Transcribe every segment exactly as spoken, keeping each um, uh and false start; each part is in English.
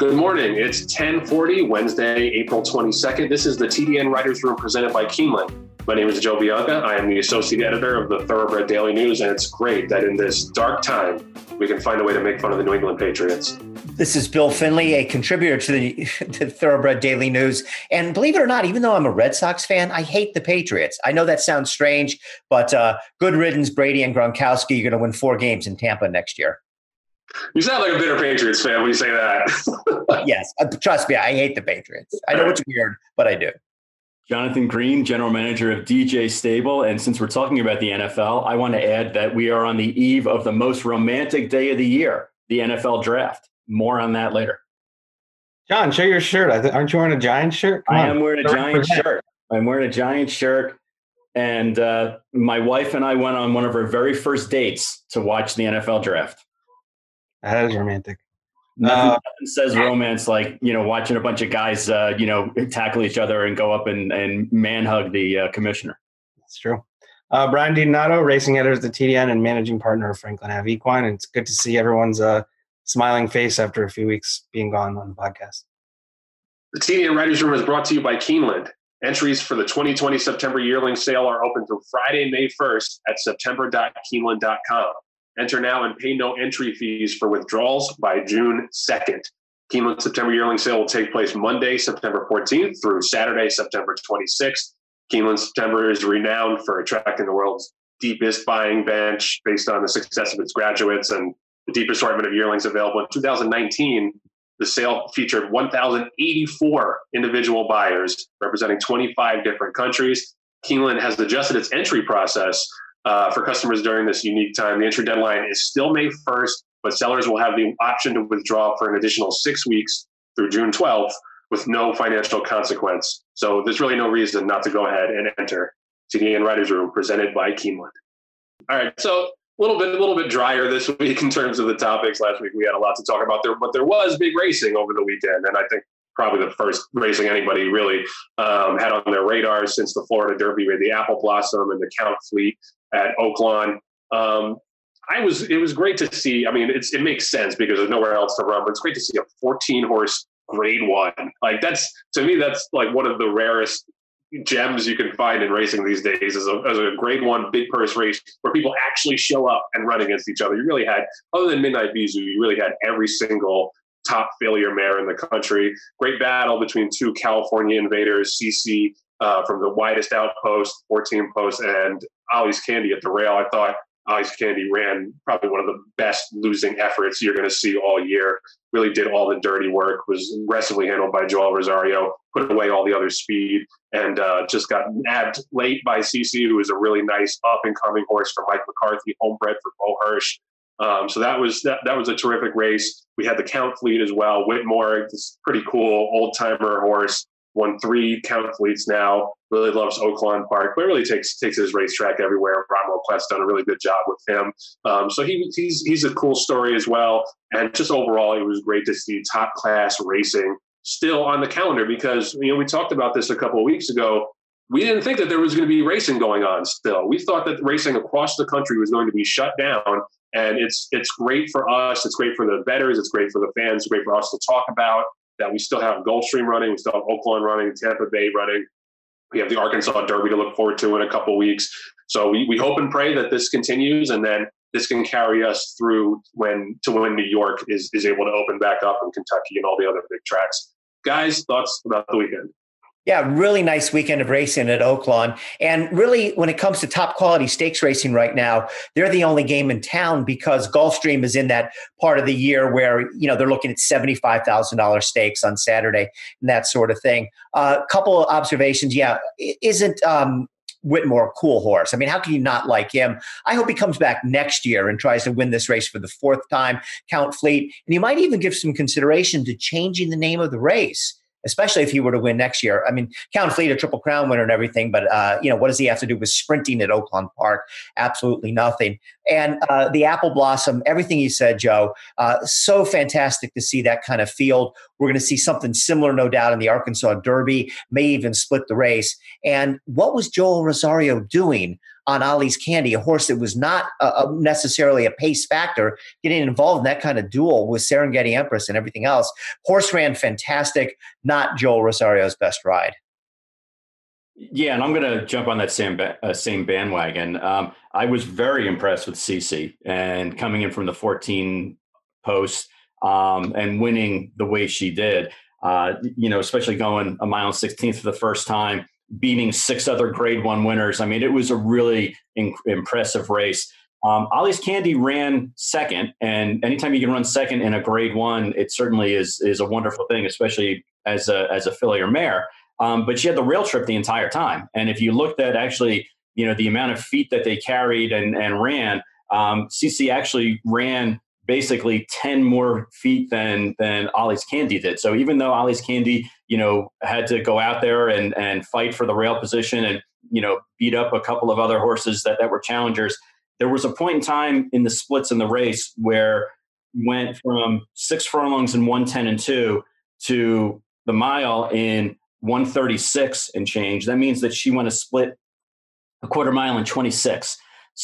Good morning. It's ten forty, Wednesday, April twenty-second. This is the T D N Writers Room presented by Keeneland. My name is Joe Bianca. I am the associate editor of the Thoroughbred Daily News, and it's great that in this dark time, we can find a way to make fun of the New England Patriots. This is Bill Finley, a contributor to the, to Thoroughbred Daily News. And believe it or not, even though I'm a Red Sox fan, I hate the Patriots. I know that sounds strange, but uh, good riddance, Brady and Gronkowski. You're going to win four games in Tampa next year. You sound like a bitter Patriots fan when you say that. Yes, uh, trust me, I hate the Patriots. I know it's weird, but I do. Jonathan Green, general manager of D J Stable. And since we're talking about the N F L, I want to add that we are on the eve of the most romantic day of the year, the N F L draft. More on that later. John, show your shirt. Aren't you wearing a Giants shirt? Come I on. am wearing a Giants shirt. I'm wearing a Giants shirt. And uh, my wife and I went on one of our very first dates to watch the N F L draft. That is romantic. Nothing, Uh, nothing says romance like, you know, watching a bunch of guys, uh, you know, tackle each other and go up and, and man hug the uh, commissioner. That's true. Uh, Brian DiDonato, racing editor at the T D N and managing partner of Franklin Ave Equine. And it's good to see everyone's uh, smiling face after a few weeks being gone on the podcast. The T D N Writers Room is brought to you by Keeneland. Entries for the twenty twenty September yearling sale are open through Friday, May first at september dot keeneland dot com. Enter now and pay no entry fees for withdrawals by June second. Keeneland September yearling sale will take place Monday, September fourteenth through Saturday, September twenty-sixth. Keeneland September is renowned for attracting the world's deepest buying bench based on the success of its graduates and the deep assortment of yearlings available. In two thousand nineteen, the sale featured one thousand eighty-four individual buyers representing twenty-five different countries. Keeneland has adjusted its entry process Uh, for customers during this unique time. The entry deadline is still May first, but sellers will have the option to withdraw for an additional six weeks through June twelfth with no financial consequence. So there's really no reason not to go ahead and enter T D N Writers Room presented by Keeneland. All right, so a little bit, a little bit drier this week in terms of the topics. Last week we had a lot to talk about there, but there was big racing over the weekend, and I think probably the first racing anybody really um, had on their radar since the Florida Derby with the Apple Blossom and the Count Fleet at Oaklawn. Um, I was, it was great to see. I mean, it's, it makes sense because there's nowhere else to run, but it's great to see a fourteen horse grade one. Like that's, to me, that's like one of the rarest gems you can find in racing these days is a, as a grade one big purse race where people actually show up and run against each other. You really had, other than Midnight Bisou, you really had every single top failure mare in the country. Great battle between two California invaders, C C uh, from the widest outpost, fourteen post, and Ollie's Candy at the rail. I thought Ollie's Candy ran probably one of the best losing efforts you're going to see all year. Really did all the dirty work, was aggressively handled by Joel Rosario, put away all the other speed, and uh, just got nabbed late by C C, who is a really nice up-and-coming horse from Mike McCarthy, homebred for Bo Hirsch. Um, so that was that, that was a terrific race. We had the Count Fleet as well. Whitmore, this pretty cool old-timer horse, won three Count Fleets now, really loves Oaklawn Park, but really takes takes his racetrack everywhere. Romo Quest's done a really good job with him. Um, so he, he's he's a cool story as well. And just overall, it was great to see top-class racing still on the calendar because, you know, we talked about this a couple of weeks ago. We didn't think that there was going to be racing going on still. We thought that racing across the country was going to be shut down. And it's it's great for us. It's great for the bettors. It's great for the fans. It's great for us to talk about that we still have Gulfstream running. We still have Oaklawn running, Tampa Bay running. We have the Arkansas Derby to look forward to in a couple of weeks. So we, we hope and pray that this continues and then this can carry us through when to when New York is, is able to open back up and Kentucky and all the other big tracks. Guys, thoughts about the weekend? Yeah, really nice weekend of racing at Oaklawn. And really, when it comes to top quality stakes racing right now, they're the only game in town because Gulfstream is in that part of the year where, you know, they're looking at seventy-five thousand dollars stakes on Saturday and that sort of thing. A uh, couple of observations. Yeah, isn't um, Whitmore a cool horse? I mean, how can you not like him? I hope he comes back next year and tries to win this race for the fourth time, Count Fleet. And you might even give some consideration to changing the name of the race, especially if he were to win next year. I mean, Count Fleet, a Triple Crown winner and everything, but, uh, you know, what does he have to do with sprinting at Oaklawn Park? Absolutely nothing. And uh, the Apple Blossom, everything you said, Joe, uh, so fantastic to see that kind of field. We're going to see something similar, no doubt, in the Arkansas Derby, may even split the race. And what was Joel Rosario doing on Ollie's Candy, a horse that was not uh, necessarily a pace factor, getting involved in that kind of duel with Serengeti Empress and everything else. Horse ran fantastic, not Joel Rosario's best ride. Yeah, and I'm going to jump on that same ba- uh, same bandwagon. Um, I was very impressed with Cece and coming in from the fourteen post um, and winning the way she did. Uh, you know, especially going a mile and sixteenth for the first time, beating six other Grade One winners. I mean, it was a really in- impressive race. Um, Ollie's Candy ran second, and anytime you can run second in a Grade One, it certainly is is a wonderful thing, especially as a as a filly or mare. Um, but she had the rail trip the entire time. And if you looked at actually, you know, the amount of feet that they carried and, and ran, um, Cece actually ran basically ten more feet than than Ollie's Candy did. So even though Ollie's Candy, you know, had to go out there and, and fight for the rail position and, you know, beat up a couple of other horses that, that were challengers, there was a point in time in the splits in the race where we went from six furlongs in one ten and two to the mile in one thirty-six and change. That means that she went a split a quarter mile in twenty-six.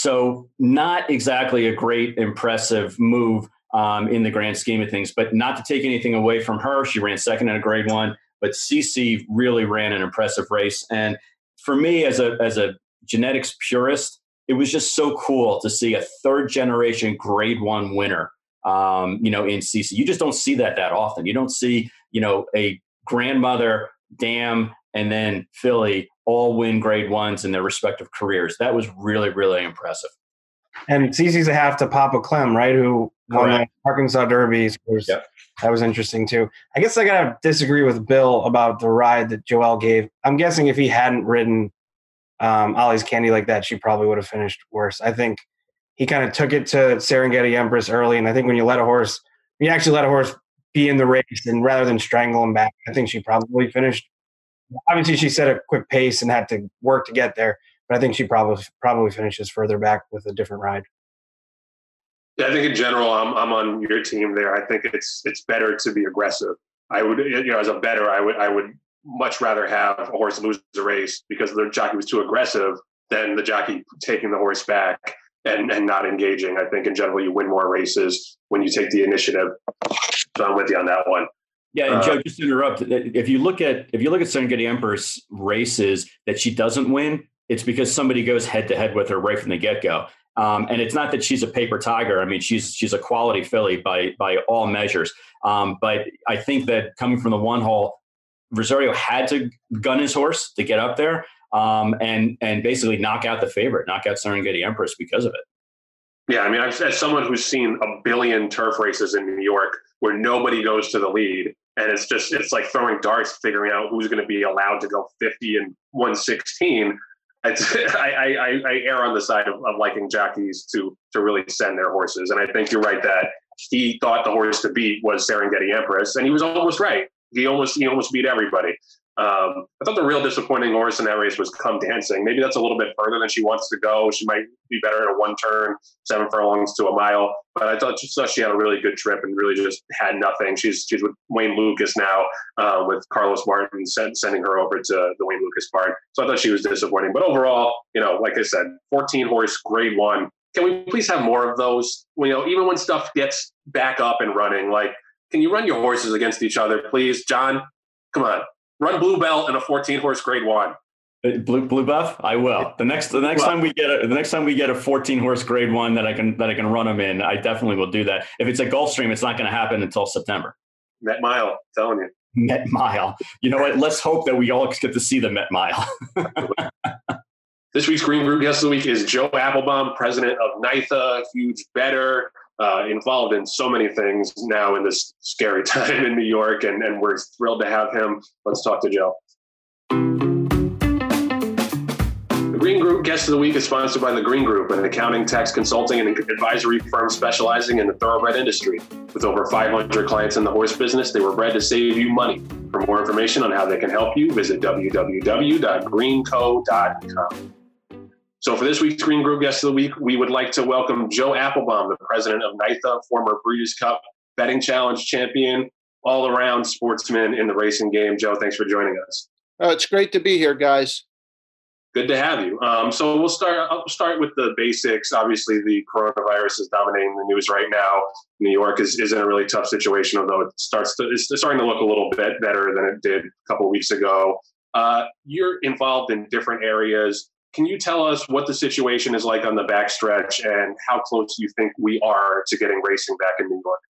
So not exactly a great, impressive move um, in the grand scheme of things, but not to take anything away from her. She ran second in a Grade One, but Cece really ran an impressive race. And for me, as a, as a genetics purist, it was just so cool to see a third generation Grade One winner, um, you know, in Cece. You just don't see that that often. You don't see, you know, a grandmother, Dam, and then Philly all win Grade Ones in their respective careers. That was really, really impressive. And Cece's a half to Papa Clem, right? Who won the Arkansas Derby. Yep. That was interesting too. I guess I gotta disagree with Bill about the ride that Joel gave. I'm guessing if he hadn't ridden um, Ollie's Candy like that, she probably would have finished worse. I think he kind of took it to Serengeti Empress early, and I think when you let a horse, when you actually let a horse be in the race, and rather than strangle him back, I think she probably finished. Obviously, she set a quick pace and had to work to get there, but I think she probably probably finishes further back with a different ride. Yeah, I think in general, I'm I'm on your team there. I think it's it's better to be aggressive. I would, you know, as a bettor, I would I would much rather have a horse lose the race because the jockey was too aggressive than the jockey taking the horse back and and not engaging. I think in general, you win more races when you take the initiative. So I'm with you on that one. Yeah, and Joe, just to interrupt, if you look at if you look at Serengeti Empress races that she doesn't win, it's because somebody goes head to head with her right from the get go. Um, and it's not that she's a paper tiger. I mean, she's she's a quality filly by by all measures. Um, but I think that coming from the one hole, Rosario had to gun his horse to get up there um, and and basically knock out the favorite, knock out Serengeti Empress because of it. Yeah, I mean, as someone who's seen a billion turf races in New York where nobody goes to the lead, and it's just it's like throwing darts, figuring out who's going to be allowed to go fifty and one sixteen. It's, I, I, I err on the side of, of liking jockeys to to really send their horses, and I think you're right that he thought the horse to beat was Serengeti Empress, and he was almost right. He almost he almost beat everybody. Um, I thought the real disappointing horse in that race was Come Dancing. Maybe that's a little bit further than she wants to go. She might be better at a one turn, seven furlongs to a mile. But I thought she, thought she had a really good trip and really just had nothing. She's she's with Wayne Lucas now, uh, with Carlos Martin send, sending her over to the Wayne Lucas barn. So I thought she was disappointing. But overall, you know, like I said, fourteen horse Grade One. Can we please have more of those? You know, even when stuff gets back up and running, like, can you run your horses against each other, please, John? Come on. Run Blue Belt in a fourteen horse Grade One. Blue Blue Buff, I will. The next the next well, time we get a the next time we get a fourteen horse Grade One that I can that I can run them in, I definitely will do that. If it's at Gulfstream, it's not going to happen until September. Met Mile, I'm telling you. Met Mile. You know what? Let's hope that we all get to see the Met Mile. This week's Green Group guest of the week is Joe Applebaum, president of NYTHA, huge bettor, uh, involved in so many things now in this scary time in New York, and, and we're thrilled to have him. Let's talk to Joe. The Green Group guest of the week is sponsored by The Green Group, an accounting, tax consulting, and advisory firm specializing in the thoroughbred industry. With over five hundred clients in the horse business, they were bred to save you money. For more information on how they can help you, visit w w w dot green co dot com. So for this week's Green Group guest of the week, we would like to welcome Joe Applebaum, the president of NYTHA, former Breeders' Cup Betting Challenge champion, all-around sportsman in the racing game. Joe, thanks for joining us. Uh, it's great to be here, guys. Good to have you. Um, so we'll start. I'll start with the basics. Obviously, the coronavirus is dominating the news right now. New York is, is in a really tough situation, although it starts to it's starting to look a little bit better than it did a couple of weeks ago. Uh, you're involved in different areas. Can you tell us what the situation is like on the backstretch and how close you think we are to getting racing back in New York?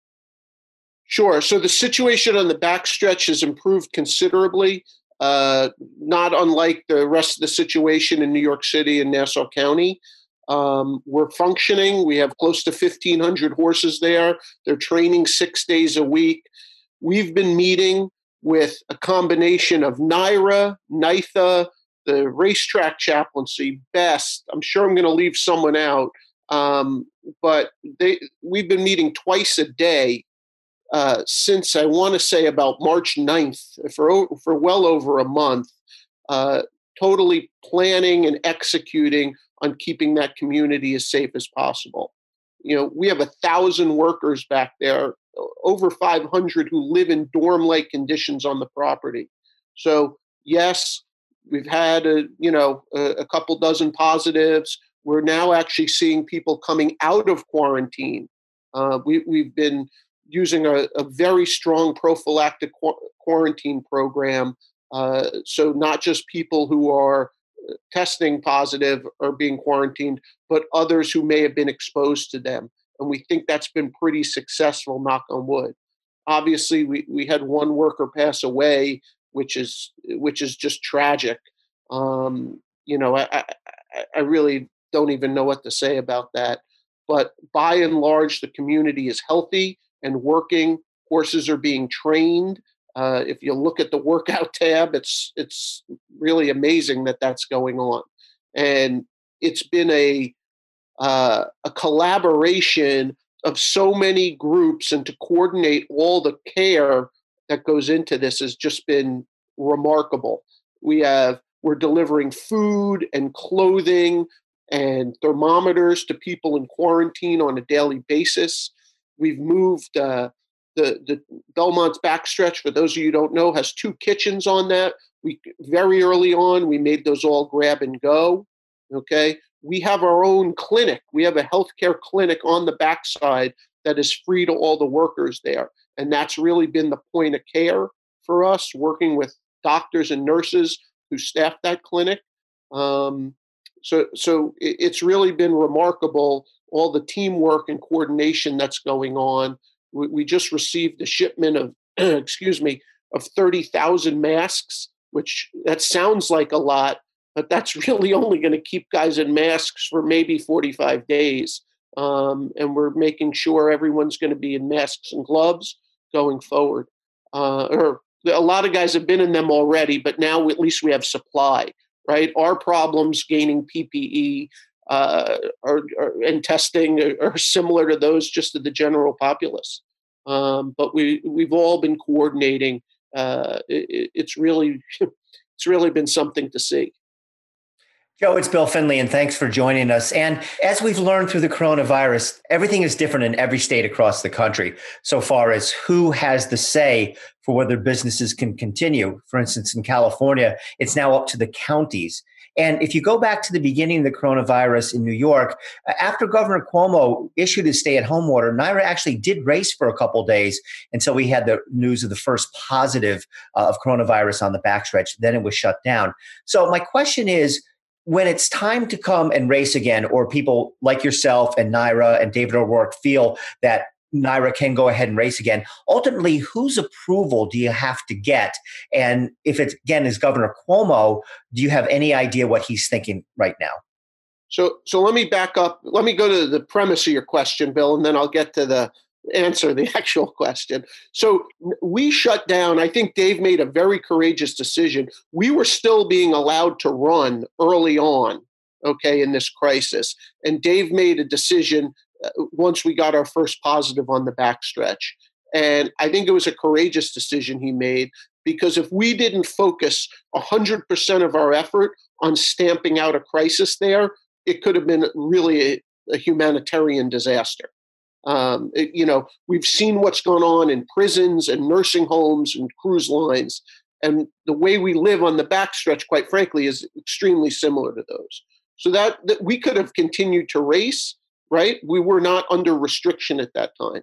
Sure. So the situation on the backstretch has improved considerably. Uh, not unlike the rest of the situation in New York City and Nassau County. Um, we're functioning. We have close to fifteen hundred horses there. They're training six days a week. We've been meeting with a combination of NYRA, NYTHA, the racetrack chaplaincy, BEST. I'm sure I'm going to leave someone out, um, but they, we've been meeting twice a day Uh, since I want to say about March ninth, for, for well over a month, uh, totally planning and executing on keeping that community as safe as possible. You know, we have a thousand workers back there, over five hundred who live in dorm-like conditions on the property. So yes, we've had a, you know, a, a couple dozen positives. We're now actually seeing people coming out of quarantine. Uh, we, we've been using a, a very strong prophylactic qu- quarantine program. Uh, so not just people who are testing positive are being quarantined, but others who may have been exposed to them. And we think that's been pretty successful, knock on wood. Obviously, we, we had one worker pass away, which is which is just tragic. Um, you know, I, I, I really don't even know what to say about that. But by and large, the community is healthy and working. Horses are being trained. Uh, if you look at the workout tab, it's it's really amazing that that's going on. And it's been a uh, a collaboration of so many groups, and to coordinate all the care that goes into this has just been remarkable. We have we're delivering food and clothing and thermometers to people in quarantine on a daily basis. We've moved uh, the the Belmont's backstretch, for those of you who don't know, has two kitchens on that. We very early on we made those all grab and go. Okay, we have our own clinic. We have a healthcare clinic on the backside that is free to all the workers there, and that's really been the point of care for us, working with doctors and nurses who staff that clinic. Um, so so it's really been remarkable, all the teamwork and coordination that's going on. We, we just received a shipment of, excuse me, of thirty thousand masks, which that sounds like a lot, but that's really only going to keep guys in masks for maybe forty-five days. Um, and we're making sure everyone's going to be in masks and gloves going forward. Uh, or a lot of guys have been in them already, but now at least we have supply, right? Our problems gaining P P E uh, are, are, and testing are, are similar to those just of the general populace. Um, but we, we've all been coordinating. Uh, it, it's really, it's really been something to see. Joe, it's Bill Finley, and thanks for joining us. And as we've learned through the coronavirus, everything is different in every state across the country, so far as who has the say for whether businesses can continue. For instance, in California, it's now up to the counties. And if you go back to the beginning of the coronavirus in New York, after Governor Cuomo issued his stay-at-home order, NYRA actually did race for a couple of days until we had the news of the first positive uh, of coronavirus on the backstretch. Then it was shut down. So my question is, when it's time to come and race again, or people like yourself and NYRA and David O'Rourke feel that NYRA can go ahead and race again, ultimately, whose approval do you have to get? And if it, again, is Governor Cuomo, do you have any idea what he's thinking right now? So, so let me back up. Let me go to the premise of your question, Bill, and then I'll get to the answer the actual question. So we shut down. I think Dave made a very courageous decision. We were still being allowed to run early on, okay, in this crisis. And Dave made a decision uh, once we got our first positive on the backstretch. And I think it was a courageous decision he made, because if we didn't focus one hundred percent of our effort on stamping out a crisis there, it could have been really a, a humanitarian disaster. Um, it, you know, we've seen what's gone on in prisons and nursing homes and cruise lines. And the way we live on the backstretch, quite frankly, is extremely similar to those. So that, that we could have continued to race, right? We were not under restriction at that time.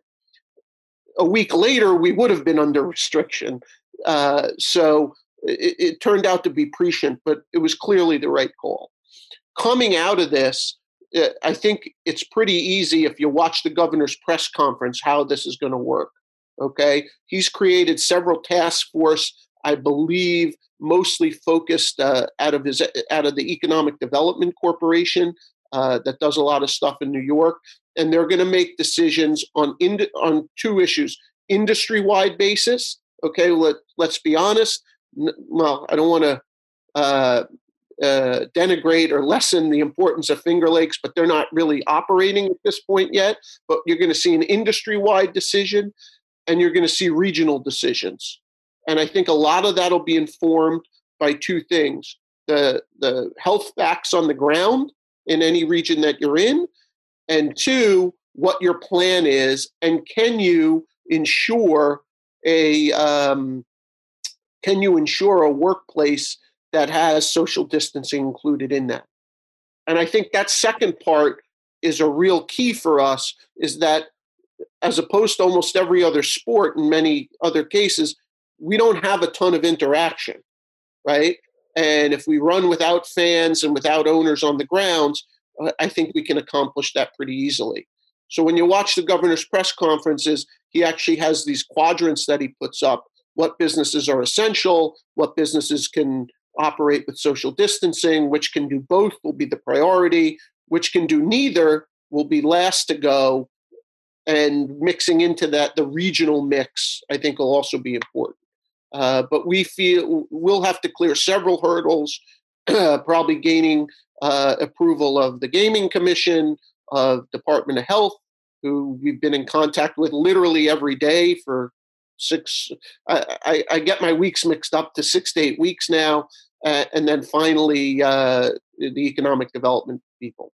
A week later, we would have been under restriction. Uh, so it, it turned out to be prescient, but it was clearly the right call. Coming out of this, I think it's pretty easy if you watch the governor's press conference how this is going to work. Okay, he's created several task force, I believe, mostly focused uh, out of his out of the Economic Development Corporation uh, that does a lot of stuff in New York, and they're going to make decisions on ind- on two issues: industry-wide basis. Okay, let let's be honest. Well, I don't want to uh, uh, denigrate or lessen the importance of Finger Lakes, but they're not really operating at this point yet. But you're going to see an industry-wide decision, and you're going to see regional decisions. And I think a lot of that will be informed by two things: the the health facts on the ground in any region that you're in, and two, what your plan is, and can you ensure a um, can you ensure a workplace that has social distancing included in that? And I think that second part is a real key for us, is that as opposed to almost every other sport in many other cases, we don't have a ton of interaction, right? And if we run without fans and without owners on the grounds, I think we can accomplish that pretty easily. So when you watch the governor's press conferences, he actually has these quadrants that he puts up: what businesses are essential, what businesses can operate with social distancing, which can do both will be the priority, which can do neither will be last to go. And mixing into that, the regional mix, I think, will also be important. Uh, but we feel we'll have to clear several hurdles, uh, probably gaining uh, approval of the Gaming Commission, of Department of Health, who we've been in contact with literally every day for six, I, I, I get my weeks mixed up to six to eight weeks now, uh, and then finally uh, the economic development people.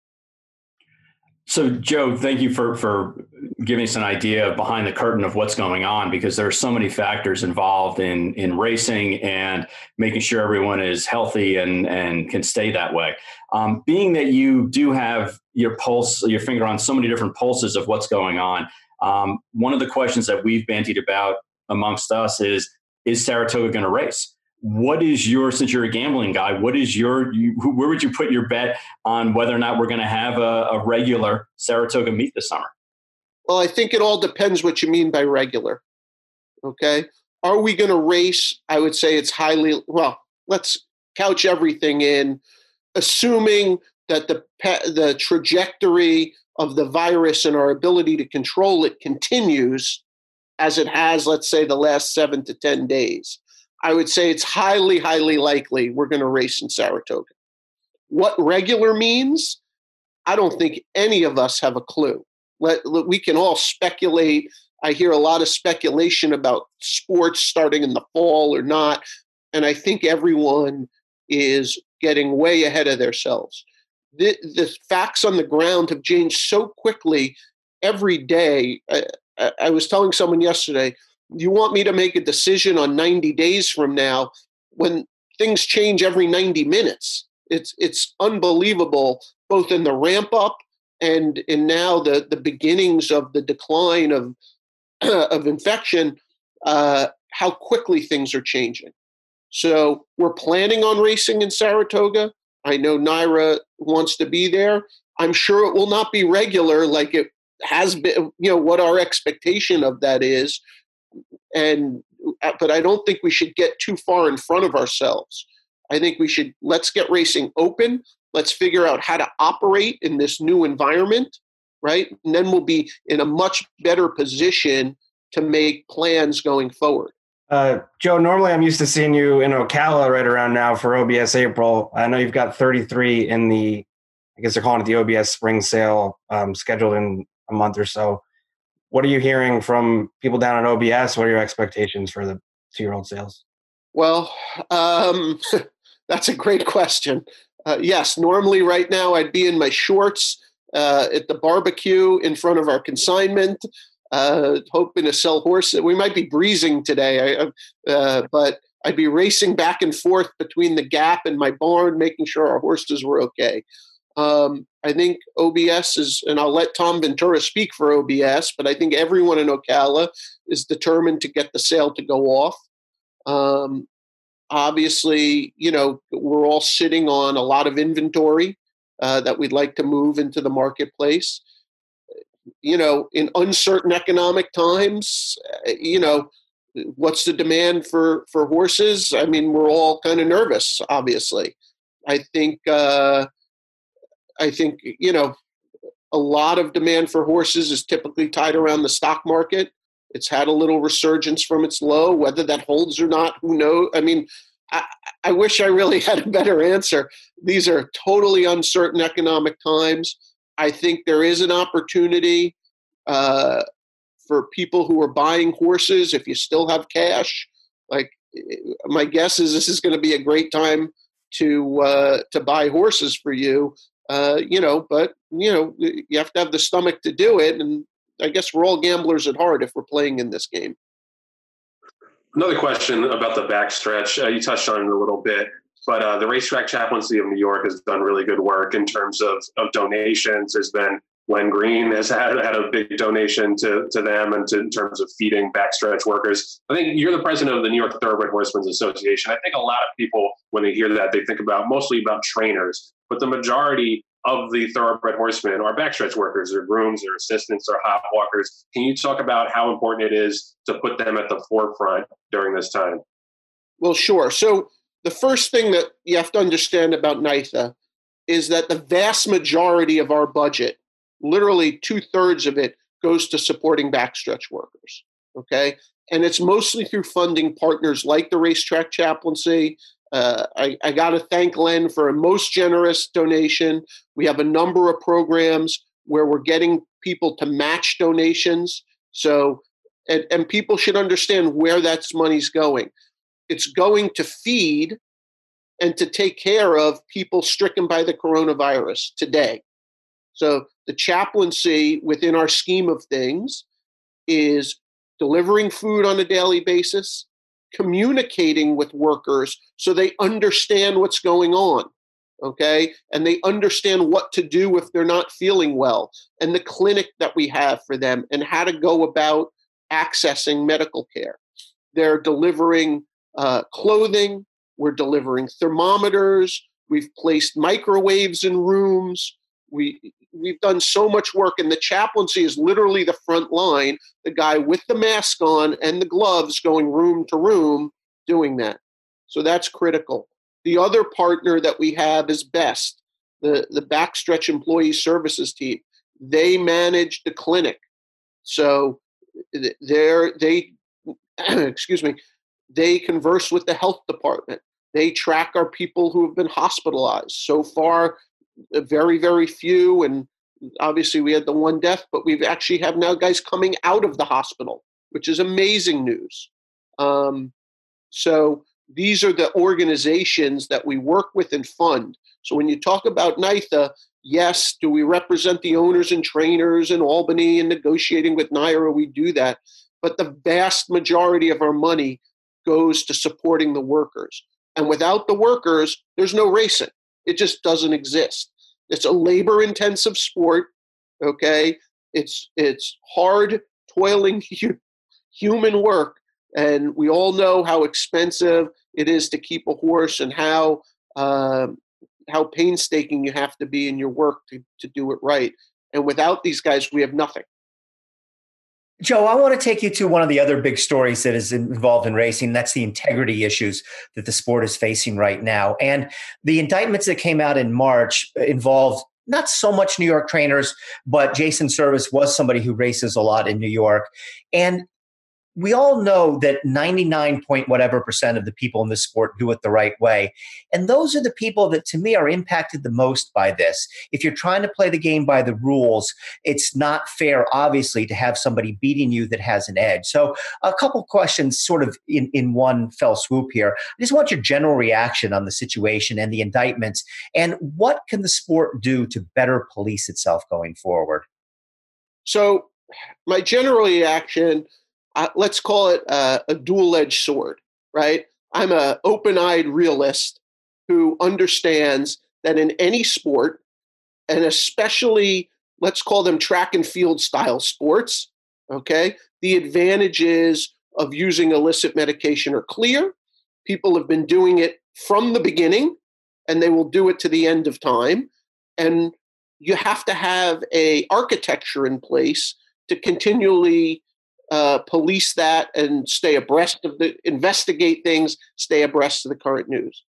So, Joe, thank you for, for giving us an idea behind the curtain of what's going on, because there are so many factors involved in, in racing and making sure everyone is healthy and, and can stay that way. Um, being that you do have your pulse, your finger on so many different pulses of what's going on, um, one of the questions that we've bandied about amongst us is, is Saratoga going to race? What is your, since you're a gambling guy, what is your, you, where would you put your bet on whether or not we're going to have a, a regular Saratoga meet this summer? Well, I think it all depends what you mean by regular. Okay. Are we going to race? I would say it's highly, well, let's couch everything in assuming that the the trajectory of the virus and our ability to control it continues as it has, let's say, the last seven to ten days. I would say it's highly, highly likely we're going to race in Saratoga. What regular means, I don't think any of us have a clue. Let, let, we can all speculate. I hear a lot of speculation about sports starting in the fall or not, and I think everyone is getting way ahead of themselves. The, the facts on the ground have changed so quickly every day. I, I, I was telling someone yesterday, you want me to make a decision on ninety days from now when things change every ninety minutes. It's it's unbelievable, both in the ramp up and in now the, the beginnings of the decline of, of infection, uh, how quickly things are changing. So we're planning on racing in Saratoga. I know Naira wants to be there. I'm sure it will not be regular like it has been, you know, what our expectation of that is. And but I don't think we should get too far in front of ourselves. I think we should, let's get racing open. Let's figure out how to operate in this new environment, right? And then we'll be in a much better position to make plans going forward. Uh, Joe, normally I'm used to seeing you in Ocala right around now for O B S April. I know you've got thirty-three in the, I guess they're calling it the O B S Spring Sale, um, scheduled in a month or so. What are you hearing from people down at O B S? What are your expectations for the two-year-old sales? Well, um, that's a great question. Uh, yes, normally right now I'd be in my shorts uh, at the barbecue in front of our consignment, uh, hoping to sell horses. We might be breezing today, I, uh, but I'd be racing back and forth between the gap and my barn, making sure our horses were okay. Um, I think O B S is, and I'll let Tom Ventura speak for O B S, but I think everyone in Ocala is determined to get the sale to go off. Um, obviously, you know, we're all sitting on a lot of inventory uh, that we'd like to move into the marketplace. You know, in uncertain economic times, you know, what's the demand for, for horses? I mean, we're all kind of nervous, obviously. I think, uh, I think, you know, a lot of demand for horses is typically tied around the stock market. It's had a little resurgence from its low. Whether that holds or not, who knows? I mean, I, I wish I really had a better answer. These are totally uncertain economic times. I think there is an opportunity uh, for people who are buying horses, if you still have cash. Like, my guess is this is going to be a great time to uh, to buy horses for you. Uh, you know, but, you know, you have to have the stomach to do it. And I guess we're all gamblers at heart if we're playing in this game. Another question about the backstretch. Uh, you touched on it a little bit, but uh, the Racetrack Chaplaincy of New York has done really good work in terms of, of donations. There's been Glenn Green has had, had a big donation to, to them and to, in terms of feeding backstretch workers. I think you're the president of the New York Thoroughbred Horsemen's Association. I think a lot of people, when they hear that, they think about mostly about trainers, but the majority of the thoroughbred horsemen are backstretch workers, or grooms, or assistants, or hop walkers. Can you talk about how important it is to put them at the forefront during this time? Well, sure. So the first thing that you have to understand about NYTHA is that the vast majority of our budget, literally two-thirds of it, goes to supporting backstretch workers, okay? And it's mostly through funding partners like the Racetrack Chaplaincy. Uh, I, I got to thank Len for a most generous donation. We have a number of programs where we're getting people to match donations. So, and, and people should understand where that money's going. It's going to feed and to take care of people stricken by the coronavirus today. So the chaplaincy within our scheme of things is delivering food on a daily basis, communicating with workers so they understand what's going on, okay? And they understand what to do if they're not feeling well, and the clinic that we have for them, and how to go about accessing medical care. They're delivering uh, clothing. We're delivering thermometers. We've placed microwaves in rooms. We, we've done so much work, and the chaplaincy is literally the front line, the guy with the mask on and the gloves going room to room doing that. So that's critical. The other partner that we have is BEST, the, the Backstretch Employee Services team. They manage the clinic. So they're, they, excuse me, they converse with the health department. They track our people who have been hospitalized. So far, very, very few, and obviously we had the one death, but we've actually have now guys coming out of the hospital, which is amazing news. Um, so these are the organizations that we work with and fund. So when you talk about NYTHA, yes, do we represent the owners and trainers in Albany and negotiating with N Y R A? We do that. But the vast majority of our money goes to supporting the workers. And without the workers, there's no racing. It just doesn't exist. It's a labor-intensive sport, okay? It's it's hard, toiling hu- human work, and we all know how expensive it is to keep a horse, and how uh, how painstaking you have to be in your work to, to do it right. And without these guys, we have nothing. Joe, I want to take you to one of the other big stories that is involved in racing. That's the integrity issues that the sport is facing right now. And the indictments that came out in March involved not so much New York trainers, but Jason Service was somebody who races a lot in New York. And we all know that ninety-nine point whatever percent of the people in this sport do it the right way. And those are the people that, to me, are impacted the most by this. If you're trying to play the game by the rules, it's not fair, obviously, to have somebody beating you that has an edge. So a couple questions sort of in, in one fell swoop here. I just want your general reaction on the situation and the indictments, and what can the sport do to better police itself going forward? So my general reaction, Uh, let's call it uh, a dual-edged sword, right? I'm a open-eyed realist who understands that in any sport, and especially, let's call them track and field style sports, okay, the advantages of using illicit medication are clear. People have been doing it from the beginning, and they will do it to the end of time. And you have to have a architecture in place to continually uh, police that and stay abreast of the, investigate things, stay abreast of the current news.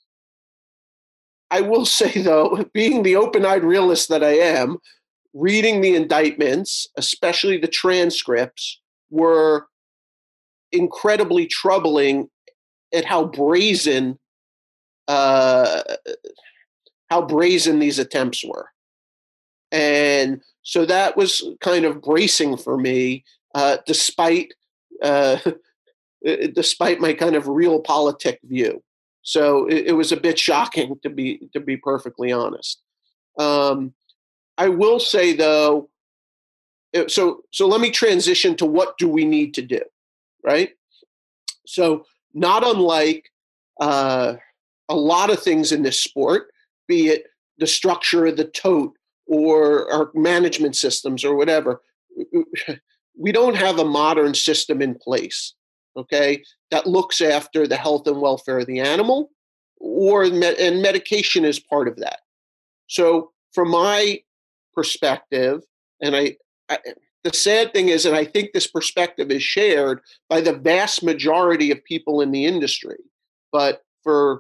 I will say, though, being the open-eyed realist that I am, reading the indictments, especially the transcripts, were incredibly troubling at how brazen, uh, how brazen these attempts were. And so that was kind of bracing for me, uh, despite uh, despite my kind of realpolitik view. So it, it was a bit shocking, to be to be perfectly honest. Um, I will say, though, so so let me transition to what do we need to do, right? So not unlike uh, a lot of things in this sport, be it the structure of the tote or our management systems or whatever, we don't have a modern system in place, okay, that looks after the health and welfare of the animal, or and medication is part of that. So from my perspective, and I, I the sad thing is, and I think this perspective is shared by the vast majority of people in the industry, but for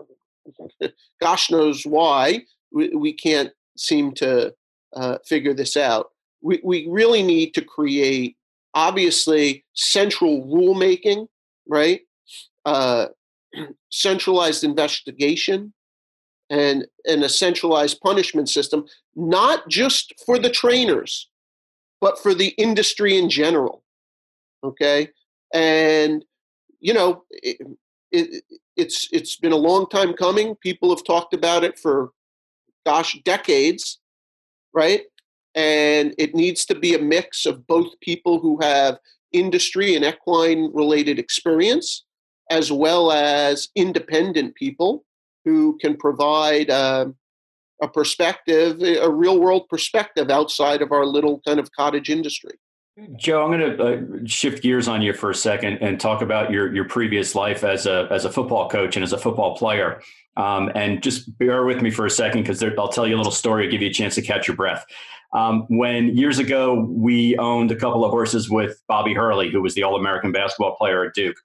gosh knows why, we, we can't seem to uh, figure this out. We, we really need to create, obviously, central rulemaking, right? Uh, centralized investigation, and, and a centralized punishment system, not just for the trainers, but for the industry in general, okay? And, you know, it, it, it's it's been a long time coming. People have talked about it for, gosh, decades, right? And it needs to be a mix of both people who have industry and equine-related experience, as well as independent people who can provide uh, a perspective, a real-world perspective outside of our little kind of cottage industry. Joe, I'm going to uh, shift gears on you for a second and talk about your your previous life as a as a football coach and as a football player. Um, and just bear with me for a second, because I'll tell you a little story, give you a chance to catch your breath. Um, when years ago, we owned a couple of horses with Bobby Hurley, who was the All-American basketball player at Duke.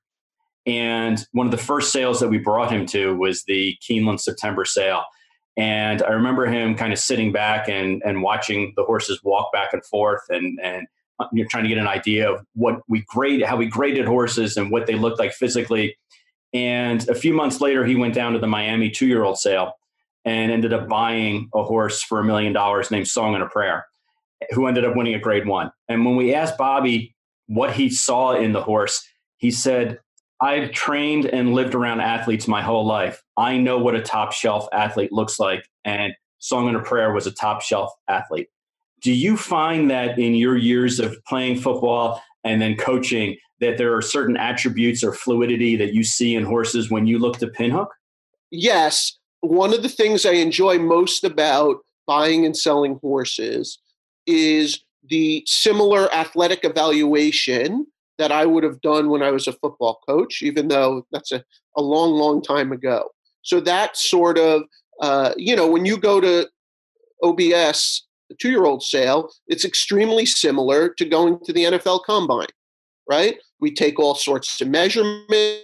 And one of the first sales that we brought him to was the Keeneland September sale. And I remember him kind of sitting back and, and watching the horses walk back and forth and, and you're trying to get an idea of what we grade, how we graded horses and what they looked like physically. And a few months later, he went down to the Miami two-year-old sale and ended up buying a horse for a million dollars named Song and a Prayer, who ended up winning a grade one. And when we asked Bobby what he saw in the horse, he said, I've trained and lived around athletes my whole life. I know what a top shelf athlete looks like. And Song and a Prayer was a top shelf athlete. Do you find that in your years of playing football and then coaching, that there are certain attributes or fluidity that you see in horses when you look to Pinhook? Yes. One of the things I enjoy most about buying and selling horses is the similar athletic evaluation that I would have done when I was a football coach, even though that's a, a long, long time ago. So that sort of, uh, you know, when you go to O B S, the two-year-old sale, it's extremely similar to going to the N F L Combine, right? We take all sorts of measurements.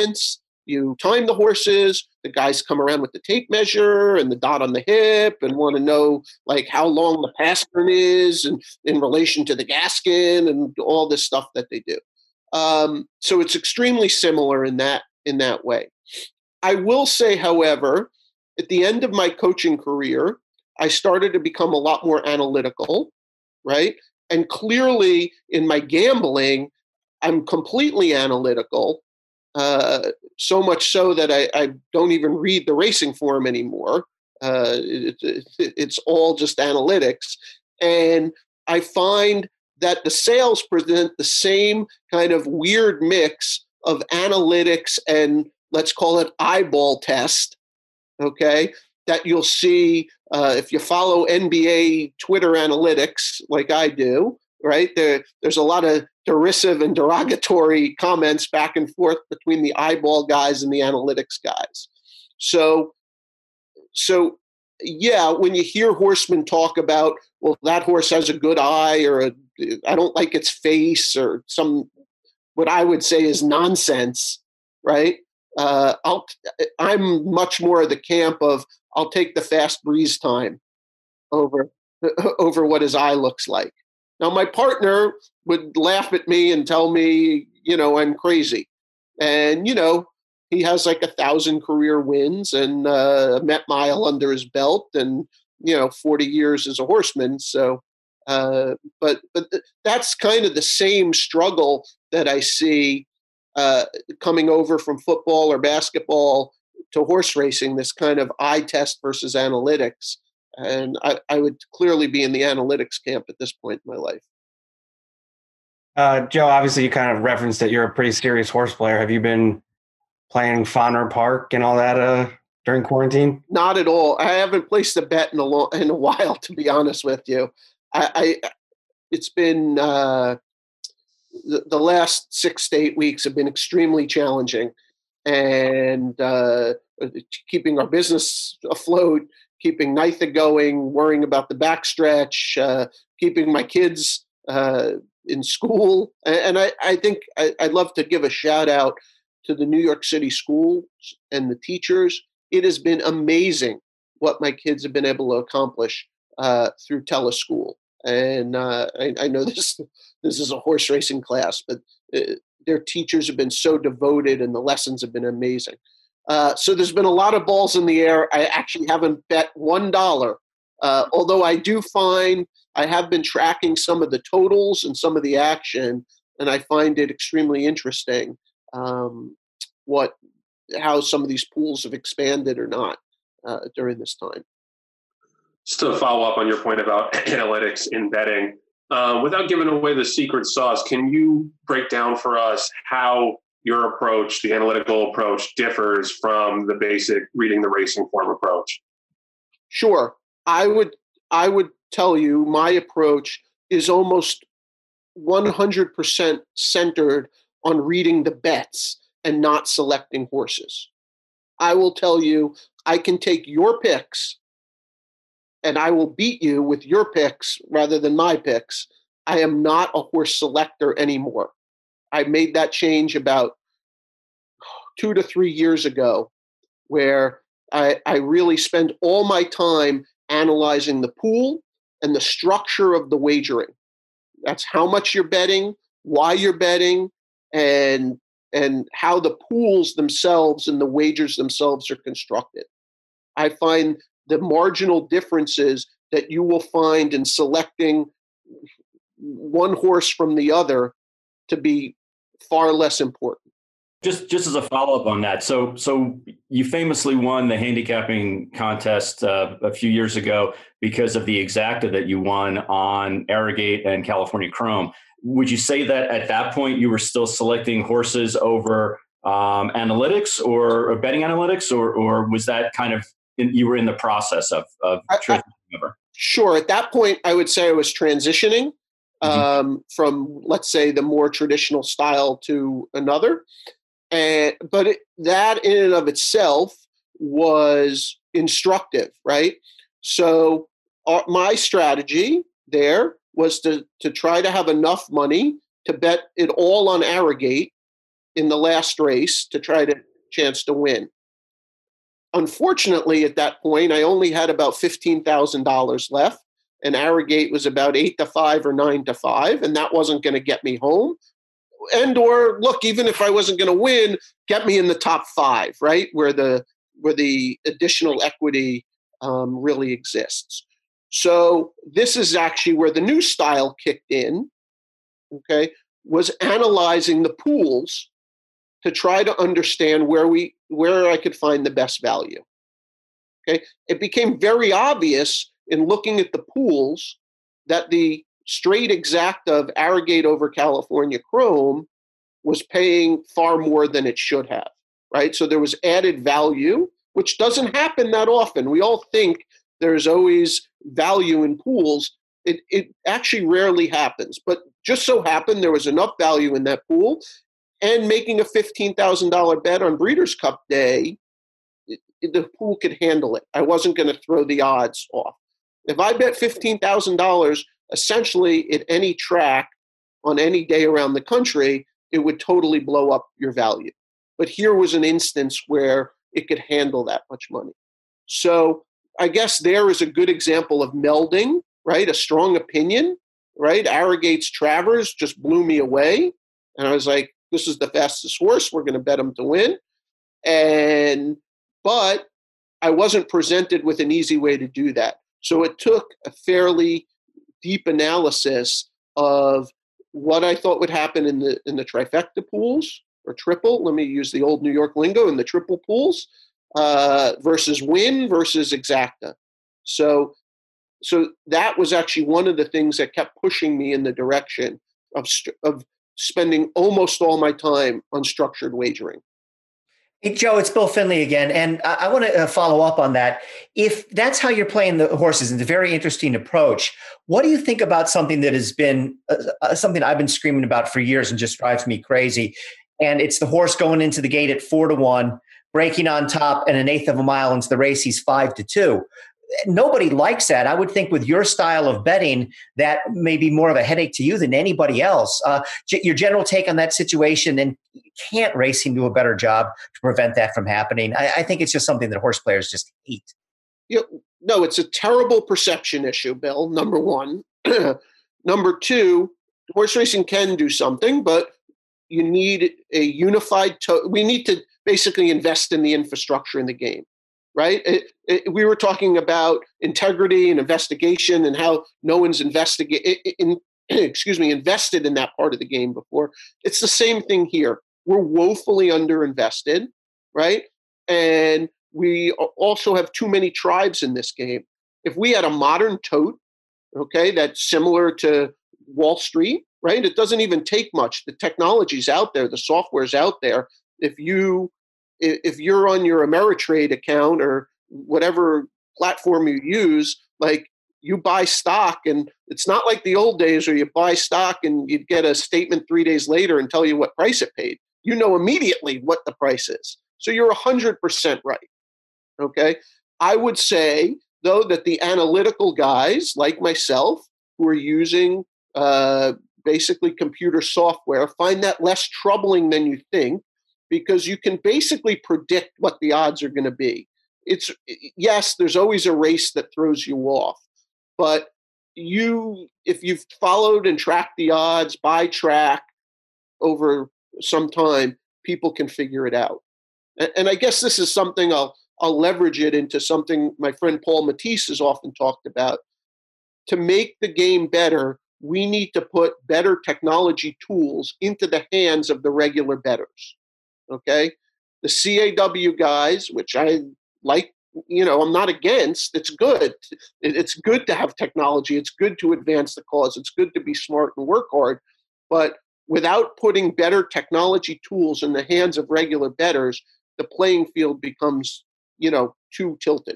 You time the horses. The guys come around with the tape measure and the dot on the hip and want to know like how long the pastern is and in relation to the gaskin and all this stuff that they do. Um, so it's extremely similar in that in that way. I will say, however, at the end of my coaching career, I started to become a lot more analytical, right? And clearly in my gambling, I'm completely analytical, uh, so much so that I, I don't even read the racing form anymore. Uh, it, it, it's all just analytics. And I find that the sales present the same kind of weird mix of analytics and let's call it eyeball test, okay, that you'll see uh, if you follow N B A Twitter analytics like I do, right? There, there's a lot of derisive and derogatory comments back and forth between the eyeball guys and the analytics guys. So, so yeah, when you hear horsemen talk about, well, that horse has a good eye, or a, I don't like its face, or some what I would say is nonsense, right? Uh, I'll, I'm much more of the camp of I'll take the fast breeze time over over what his eye looks like. Now, my partner would laugh at me and tell me, you know, I'm crazy. And, you know, he has like a thousand career wins and uh, a Met Mile under his belt and, you know, forty years as a horseman. So, uh, but but that's kind of the same struggle that I see uh, coming over from football or basketball to horse racing, this kind of eye test versus analytics. And I, I would clearly be in the analytics camp at this point in my life. Uh, Joe, obviously you kind of referenced that you're a pretty serious horse player. Have you been playing Fauner Park and all that uh, during quarantine? Not at all. I haven't placed a bet in a long, in a while, to be honest with you. I, I it's been uh, the, the last six to eight weeks have been extremely challenging, and uh, keeping our business afloat, keeping NYTHA going, worrying about the backstretch, uh, keeping my kids uh, in school. And I, I think I, I'd love to give a shout out to the New York City schools and the teachers. It has been amazing what my kids have been able to accomplish uh, through teleschool. And uh, I, I know this this is a horse racing class, but uh, their teachers have been so devoted and the lessons have been amazing. Uh, so there's been a lot of balls in the air. I actually haven't bet one dollar, uh, although I do find I have been tracking some of the totals and some of the action, and I find it extremely interesting um, what how some of these pools have expanded or not uh, during this time. Just to follow up on your point about analytics in betting, uh, without giving away the secret sauce, can you break down for us how your approach, the analytical approach, differs from the basic reading the racing form approach? Sure. I would I would tell you my approach is almost one hundred percent centered on reading the bets and not selecting horses. I will tell you, I can take your picks and I will beat you with your picks rather than my picks. I am not a horse selector anymore. I made that change about two to three years ago, where I, I really spend all my time analyzing the pool and the structure of the wagering. That's how much you're betting, why you're betting, and and how the pools themselves and the wagers themselves are constructed. I find the marginal differences that you will find in selecting one horse from the other to be far less important. Just just as a follow-up on that, so so you famously won the handicapping contest uh, a few years ago because of the exacta that you won on Arrogate and California Chrome. Would you say that at that point you were still selecting horses over um, analytics or, or betting analytics, or or was that kind of in, you were in the process of of transitioning over? Sure. At that point, I would say I was transitioning um, mm-hmm. from, let's say, the more traditional style to another. And but it, that in and of itself was instructive, right? So uh, my strategy there was to to try to have enough money to bet it all on Arrogate in the last race to try to chance to win. Unfortunately, at that point, I only had about fifteen thousand dollars left, and Arrogate was about eight to five or nine to five, and that wasn't going to get me home. And or look, even if I wasn't going to win, get me in the top five, right, where the where the additional equity um, really exists. So this is actually where the new style kicked in. Okay, was analyzing the pools to try to understand where we where I could find the best value. Okay, it became very obvious in looking at the pools that the straight exacta of Arrogate over California Chrome was paying far more than it should have. right? So there was added value, which doesn't happen that often. We all think there's always value in pools. It, it actually rarely happens, but just so happened there was enough value in that pool, and making a fifteen thousand dollars bet on Breeders' Cup Day, it, it, the pool could handle it. I wasn't going to throw the odds off. If I bet fifteen thousand dollars essentially at any track on any day around the country, it would totally blow up your value. But here was an instance where it could handle that much money. So I guess there is a good example of melding, right? A strong opinion, right? Arrogate's Travers just blew me away. And I was like, this is the fastest horse. We're going to bet him to win. And, but I wasn't presented with an easy way to do that. So it took a fairly deep analysis of what I thought would happen in the in the trifecta pools or triple. Let me use the old New York lingo in the triple pools uh, versus win versus exacta. So, so that was actually one of the things that kept pushing me in the direction of of spending almost all my time on structured wagering. Hey, Joe, it's Bill Finley again. And I, I want to uh, follow up on that. If that's how you're playing the horses, and it's a very interesting approach, what do you think about something that has been uh, uh, something I've been screaming about for years and just drives me crazy? And it's the horse going into the gate at four to one, breaking on top, and an eighth of a mile into the race, he's five to two. Nobody likes that. I would think with your style of betting, that may be more of a headache to you than anybody else. Uh, j- your general take on that situation, and can't racing do a better job to prevent that from happening? I, I think it's just something that horse players just hate. You know, no, it's a terrible perception issue, Bill, number one. Number two, horse racing can do something, but you need a unified to- – we need to basically invest in the infrastructure in the game. Right? It, it, we were talking about integrity and investigation and how no one's investigate in, excuse me, invested in that part of the game before. It's the same thing here. We're woefully underinvested, right? And we also have too many tribes in this game. If we had a modern tote, okay, that's similar to Wall Street, right? It doesn't even take much. The technology's out there. The software's out there. If you If you're on your Ameritrade account or whatever platform you use, like you buy stock, and it's not like the old days where you buy stock and you'd get a statement three days later and tell you what price it paid. You know immediately what the price is. So you're one hundred percent right. Okay. I would say, though, that the analytical guys like myself who are using uh, basically computer software find that less troubling than you think, because you can basically predict what the odds are going to be. It's yes, there's always a race that throws you off, but you, if you've followed and tracked the odds by track over some time, people can figure it out. And, and I guess this is something I'll I'll leverage it into something my friend Paul Matisse has often talked about. To make the game better, we need to put better technology tools into the hands of the regular bettors. Okay, the C A W guys, which I like, you know, I'm not against. It's good. It's good to have technology. It's good to advance the cause. It's good to be smart and work hard. But without putting better technology tools in the hands of regular bettors, the playing field becomes, you know, too tilted.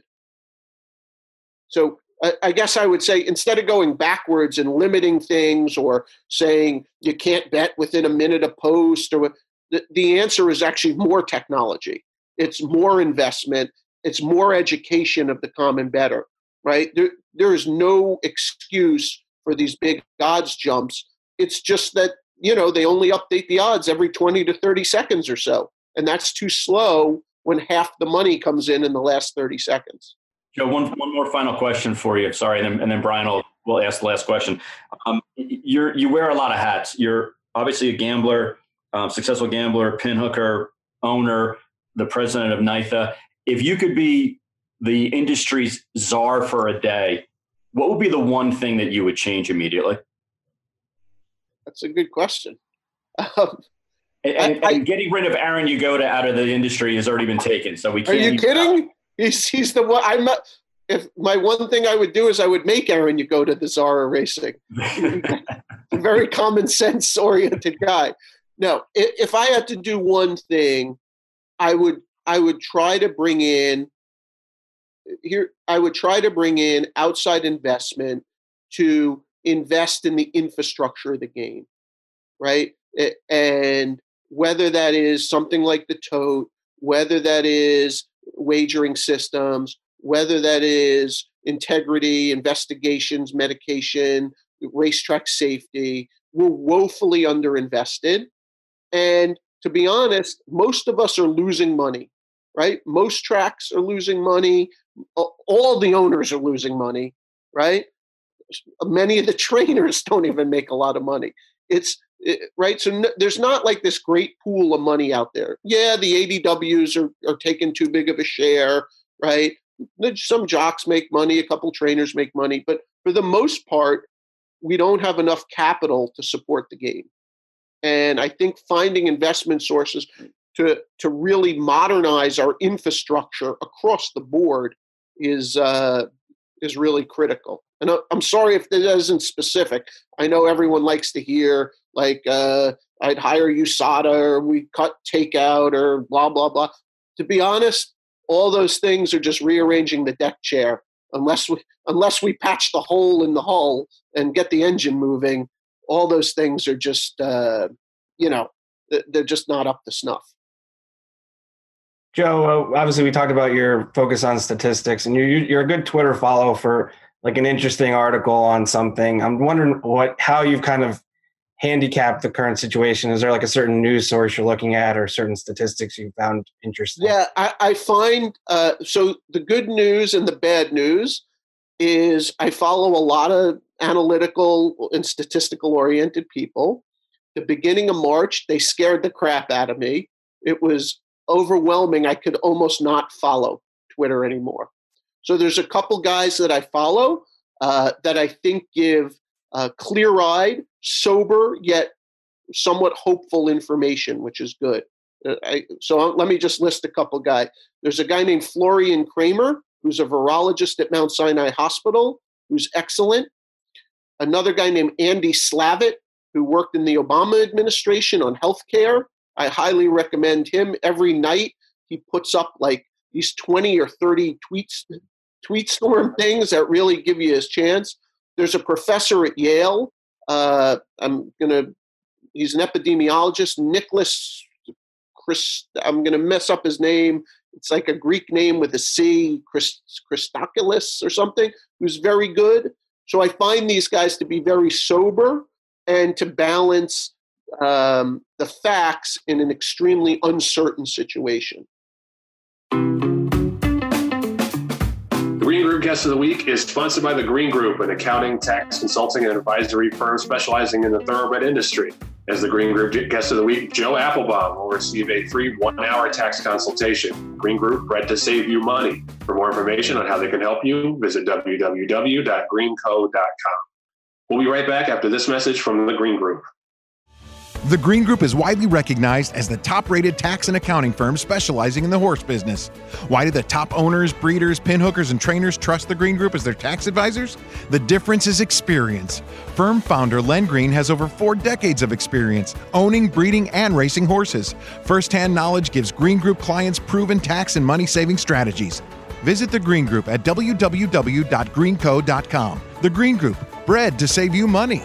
So I, I guess I would say, instead of going backwards and limiting things or saying you can't bet within a minute of post, or The, the answer is actually more technology. It's more investment. It's more education of the common bettor, right? There, there is no excuse for these big odds jumps. It's just that, you know, they only update the odds every twenty to thirty seconds or so. And that's too slow when half the money comes in in the last thirty seconds. Joe, one, one more final question for you. Sorry, and then, and then Brian will, will ask the last question. Um, you're, you wear a lot of hats. You're obviously a gambler. Um, successful gambler, pinhooker, owner, the president of NYTHA. If you could be the industry's czar for a day, what would be the one thing that you would change immediately? That's a good question. Um, and, and, I, and getting rid of Aaron Yagoda out of the industry has already been taken, so we can't. Are you kidding? He's he's the one. I'm not. If my one thing I would do is I would make Aaron Yagoda the czar of racing. A very common sense oriented guy. No, if I had to do one thing, I would I would try to bring in here. I would try to bring in outside investment to invest in the infrastructure of the game, right? And whether that is something like the tote, whether that is wagering systems, whether that is integrity, investigations, medication, racetrack safety, we're woefully underinvested. And to be honest, most of us are losing money, right? Most tracks are losing money. All the owners are losing money, right? Many of the trainers don't even make a lot of money. It's it, right. So no, there's not like this great pool of money out there. Yeah, the A D Ws are, are taking too big of a share, right? Some jocks make money, a couple trainers make money, but for the most part, we don't have enough capital to support the game. And I think finding investment sources to to really modernize our infrastructure across the board is uh, is really critical. And I'm sorry if that isn't specific. I know everyone likes to hear like uh, I'd hire U S A D A or we cut takeout or blah blah blah. To be honest, all those things are just rearranging the deck chair. Unless we unless we patch the hole in the hull and get the engine moving, all those things are just uh, you know they're just not up to snuff. Joe, obviously we talked about your focus on statistics, and you're you're a good Twitter follow for like an interesting article on something. I'm wondering what how you've kind of handicapped the current situation. Is there like a certain news source you're looking at or certain statistics you found interesting? Yeah, I, I find uh, so the good news and the bad news is I follow a lot of analytical and statistical oriented people. The beginning of March, they scared the crap out of me. It was overwhelming. I could almost not follow Twitter anymore. So there's a couple guys that I follow uh, that I think give uh, clear-eyed, sober, yet somewhat hopeful information, which is good. Uh, I, so let me just list a couple guys. There's a guy named Florian Kramer, who's a virologist at Mount Sinai Hospital, who's excellent. Another guy named Andy Slavitt, who worked in the Obama administration on healthcare. I highly recommend him. Every night he puts up like these twenty or thirty tweets, tweet storm things that really give you his chance. There's a professor at Yale. Uh, I'm gonna. He's an epidemiologist, Nicholas Chris. I'm gonna mess up his name. It's like a Greek name with a C, Chris, Christokoulos or something. Who's very good. So I find these guys to be very sober and to balance um, the facts in an extremely uncertain situation. The Green Group Guest of the Week is sponsored by The Green Group, an accounting, tax, consulting, and advisory firm specializing in the thoroughbred industry. As the Green Group Guest of the Week, Joe Applebaum will receive a free one-hour tax consultation. Green Group, bred to save you money. For more information on how they can help you, visit w w w dot green co dot com. We'll be right back after this message from The Green Group. The Green Group is widely recognized as the top-rated tax and accounting firm specializing in the horse business. Why do the top owners, breeders, pinhookers, and trainers trust the Green Group as their tax advisors? The difference is experience. Firm founder Len Green has over four decades of experience owning, breeding, and racing horses. First-hand knowledge gives Green Group clients proven tax and money-saving strategies. Visit The Green Group at w w w dot green co dot com. The Green Group, bred to save you money.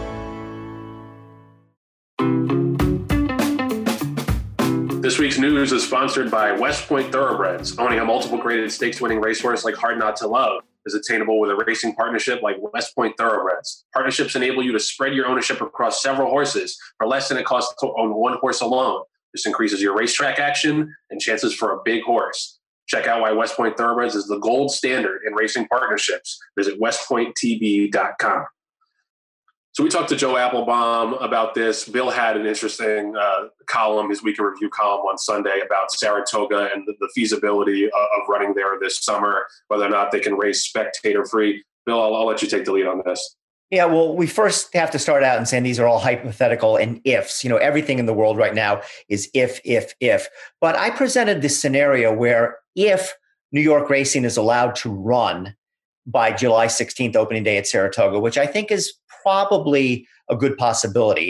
This week's news is sponsored by West Point Thoroughbreds. Owning a multiple graded stakes-winning racehorse like Hard Not to Love is attainable with a racing partnership like West Point Thoroughbreds. Partnerships enable you to spread your ownership across several horses for less than it costs to own one horse alone. This increases your racetrack action and chances for a big horse. Check out why West Point Thoroughbreds is the gold standard in racing partnerships. Visit west point t b dot com. So we talked to Joe Applebaum about this. Bill had an interesting uh, column, his week in review column on Sunday about Saratoga and the, the feasibility of, of running there this summer, whether or not they can race spectator free. Bill, I'll, I'll let you take the lead on this. Yeah, well, we first have to start out and saying these are all hypothetical and ifs. You know, everything in the world right now is if, if, if. But I presented this scenario where if New York racing is allowed to run by July sixteenth, opening day at Saratoga, which I think is probably a good possibility.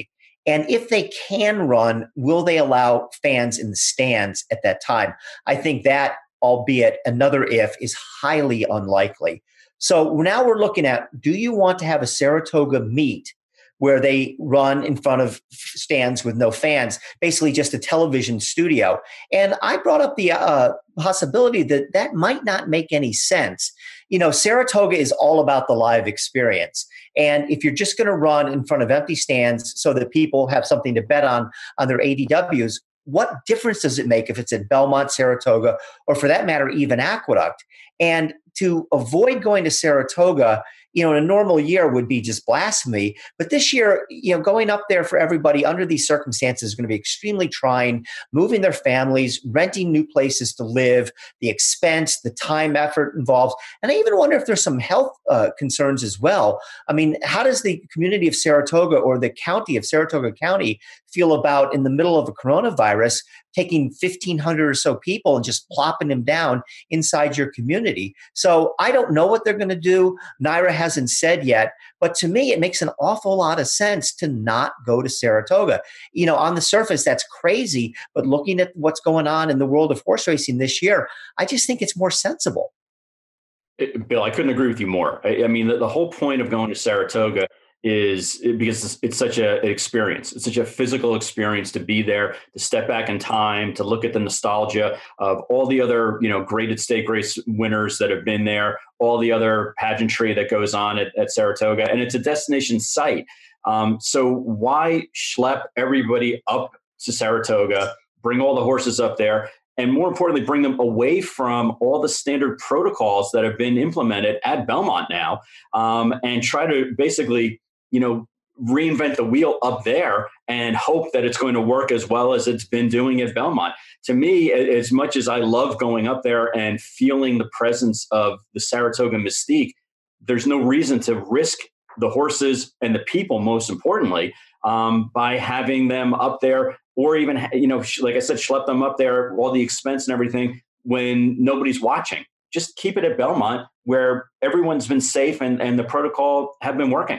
And if they can run, will they allow fans in the stands at that time? I think that, albeit another if, is highly unlikely. So now we're looking at, do you want to have a Saratoga meet where they run in front of stands with no fans, basically just a television studio? And I brought up the uh, possibility that that might not make any sense. You know, Saratoga is all about the live experience. And if you're just going to run in front of empty stands so that people have something to bet on on their A D Ws, what difference does it make if it's at Belmont, Saratoga, or for that matter, even Aqueduct? And to avoid going to Saratoga, you know, in a normal year would be just blasphemy. But this year, you know, going up there for everybody under these circumstances is going to be extremely trying, moving their families, renting new places to live, the expense, the time, effort involved. And I even wonder if there's some health uh, concerns as well. I mean, how does the community of Saratoga or the county of Saratoga County feel about, in the middle of a coronavirus, taking fifteen hundred or so people and just plopping them down inside your community? So I don't know what they're going to do. Naira hasn't said yet, but to me, it makes an awful lot of sense to not go to Saratoga. You know, on the surface, that's crazy, but looking at what's going on in the world of horse racing this year, I just think it's more sensible. It, Bill, I couldn't agree with you more. I, I mean, the, the whole point of going to Saratoga is because it's, it's such a, an experience. It's such a physical experience to be there, to step back in time, to look at the nostalgia of all the other, you know, graded stake race winners that have been there, all the other pageantry that goes on at, at Saratoga. And it's a destination site. Um, so why schlep everybody up to Saratoga, bring all the horses up there, and more importantly, bring them away from all the standard protocols that have been implemented at Belmont now, um, and try to basically, you know, reinvent the wheel up there and hope that it's going to work as well as it's been doing at Belmont. To me, as much as I love going up there and feeling the presence of the Saratoga mystique, there's no reason to risk the horses and the people, most importantly, um, by having them up there, or even, you know, like I said, schlep them up there, all the expense and everything, when nobody's watching. Just keep it at Belmont, where everyone's been safe and, and the protocol have been working.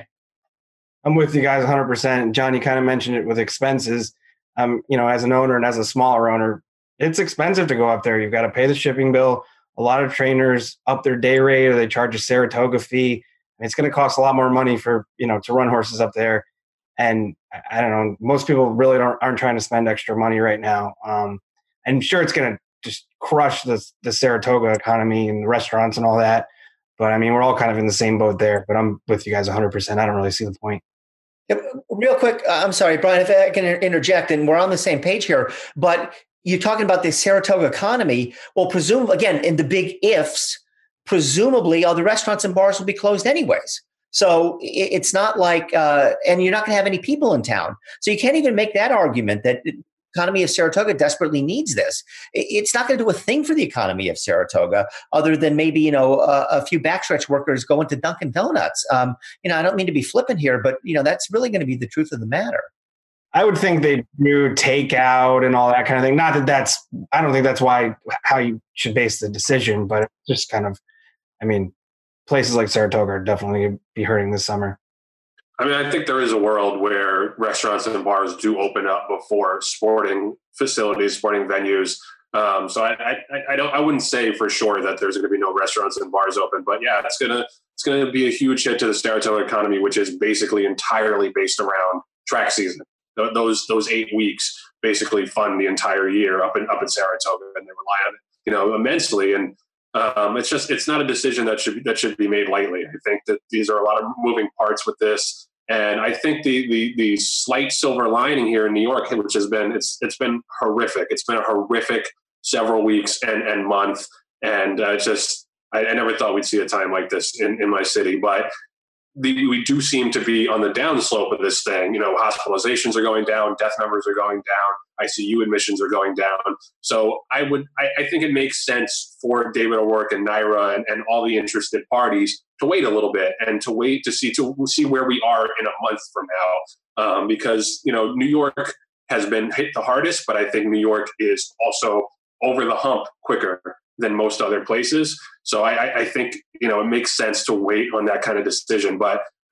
I'm with you guys one hundred percent. John, you kind of mentioned it with expenses. Um, you know, as an owner and as a smaller owner, it's expensive to go up there. You've got to pay the shipping bill. A lot of trainers up their day rate, or they charge a Saratoga fee. And it's going to cost a lot more money for, you know, to run horses up there. And I don't know, most people really don't, aren't trying to spend extra money right now. Um, and sure, it's going to just crush the, the Saratoga economy and the restaurants and all that. But I mean, we're all kind of in the same boat there. But I'm with you guys one hundred percent. I don't really see the point. Yep. Real quick, uh, I'm sorry, Brian, if I can interject, and we're on the same page here, but you're talking about the Saratoga economy. Well, presume again, in the big ifs, presumably all the restaurants and bars will be closed anyways. So it's not like, uh, and you're not going to have any people in town. So you can't even make that argument that the economy of Saratoga desperately needs this. It's not going to do a thing for the economy of Saratoga, other than maybe, you know, a, a few backstretch workers going to Dunkin' Donuts. Um, you know, I don't mean to be flippant here, but, you know, that's really going to be the truth of the matter. I would think they do takeout and all that kind of thing. Not that that's, I don't think that's why, how you should base the decision, but just kind of, I mean, places like Saratoga are definitely going to be hurting this summer. I mean, I think there is a world where restaurants and bars do open up before sporting facilities, sporting venues. Um, so I, I, I don't, I wouldn't say for sure that there's going to be no restaurants and bars open, but yeah, it's gonna, it's going to be a huge hit to the Saratoga economy, which is basically entirely based around track season. Those, those eight weeks basically fund the entire year up in, up in Saratoga, and they rely on it, you know, immensely. And Um, it's just, it's not a decision that should be, that should be made lightly. I think that these are a lot of moving parts with this. And I think the, the, the slight silver lining here in New York, which has been, it's, it's been horrific. It's been a horrific several weeks and, and month. And uh, just, I, I never thought we'd see a time like this in, in my city, but the, we do seem to be on the downslope of this thing. You know, hospitalizations are going down, death numbers are going down, I C U admissions are going down. So I would, I, I think it makes sense for David O'Rourke and Naira and, and all the interested parties to wait a little bit and to wait to see to see where we are in a month from now, um, because you know New York has been hit the hardest, but I think New York is also over the hump quicker than most other places. So I, I think, you know, it makes sense to wait on that kind of decision. But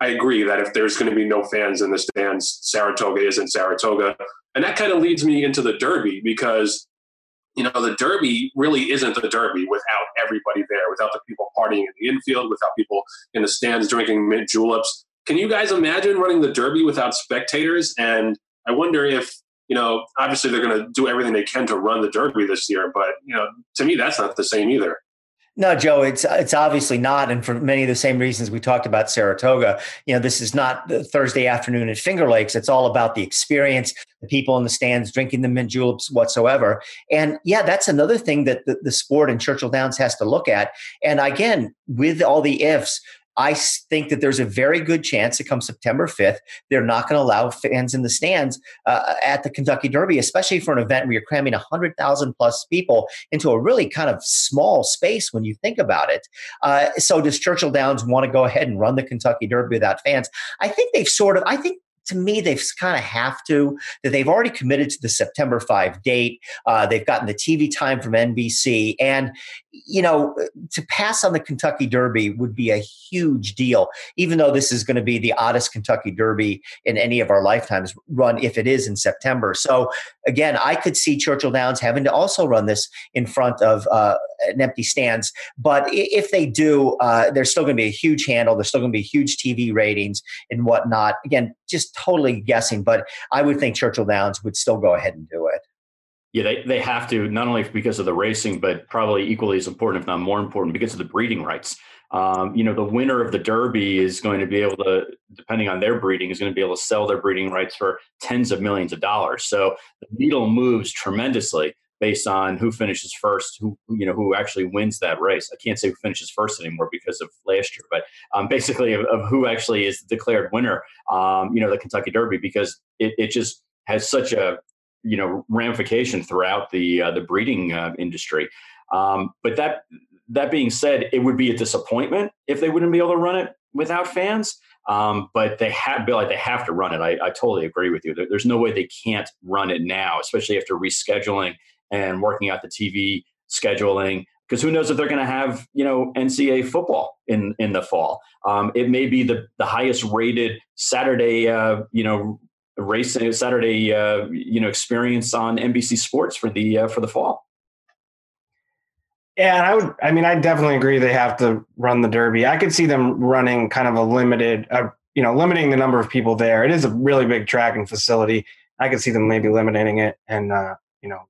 I agree that if there's going to be no fans in the stands, Saratoga isn't Saratoga. And that kind of leads me into the Derby because, you know, the Derby really isn't the Derby without everybody there, without the people partying in the infield, without people in the stands drinking mint juleps. Can you guys imagine running the Derby without spectators? And I wonder if, you know, obviously they're going to do everything they can to run the Derby this year, but, you know, to me, that's not the same either. No, Joe, it's it's obviously not. And for many of the same reasons we talked about Saratoga, you know, this is not the Thursday afternoon at Finger Lakes. It's all about the experience, the people in the stands drinking the mint juleps whatsoever. And yeah, that's another thing that the, the sport in Churchill Downs has to look at. And again, with all the ifs, I think that there's a very good chance that come September fifth, they're not going to allow fans in the stands uh, at the Kentucky Derby, especially for an event where you're cramming one hundred thousand plus people into a really kind of small space when you think about it. Uh, so does Churchill Downs want to go ahead and run the Kentucky Derby without fans? I think they've sort of, I think to me, they've kind of have to, that they've already committed to the September fifth date. Uh, they've gotten the T V time from N B C. And, you know, to pass on the Kentucky Derby would be a huge deal, even though this is going to be the oddest Kentucky Derby in any of our lifetimes run if it is in September. So, again, I could see Churchill Downs having to also run this in front of uh, an empty stands. But if they do, uh, there's still going to be a huge handle. There's still going to be huge T V ratings and whatnot. Again, just totally guessing, but I would think Churchill Downs would still go ahead and do it. Yeah, they, they have to, not only because of the racing, but probably equally as important, if not more important, because of the breeding rights. Um, you know, the winner of the Derby is going to be able to, depending on their breeding, is going to be able to sell their breeding rights for tens of millions of dollars. So the needle moves tremendously based on who finishes first, who, you know, who actually wins that race. I can't say who finishes first anymore because of last year, but um, basically of, of who actually is the declared winner, um, you know, the Kentucky Derby, because it, it just has such a, you know, ramification throughout the uh, the breeding uh, industry. Um, but that that being said, it would be a disappointment if they wouldn't be able to run it without fans. Um, but they have, Bill, like they have to run it. I, I totally agree with you. There, there's no way they can't run it now, especially after rescheduling and working out the T V scheduling, because who knows if they're going to have, you know, N C A A football in, in the fall. Um, it may be the, the highest rated Saturday, uh, you know, race Saturday, uh, you know, experience on N B C Sports for the uh, for the fall. Yeah, and I would. I mean, I definitely agree. They have to run the Derby. I could see them running kind of a limited, uh, you know, limiting the number of people there. It is a really big tracking facility. I could see them maybe limiting it and, uh, you know,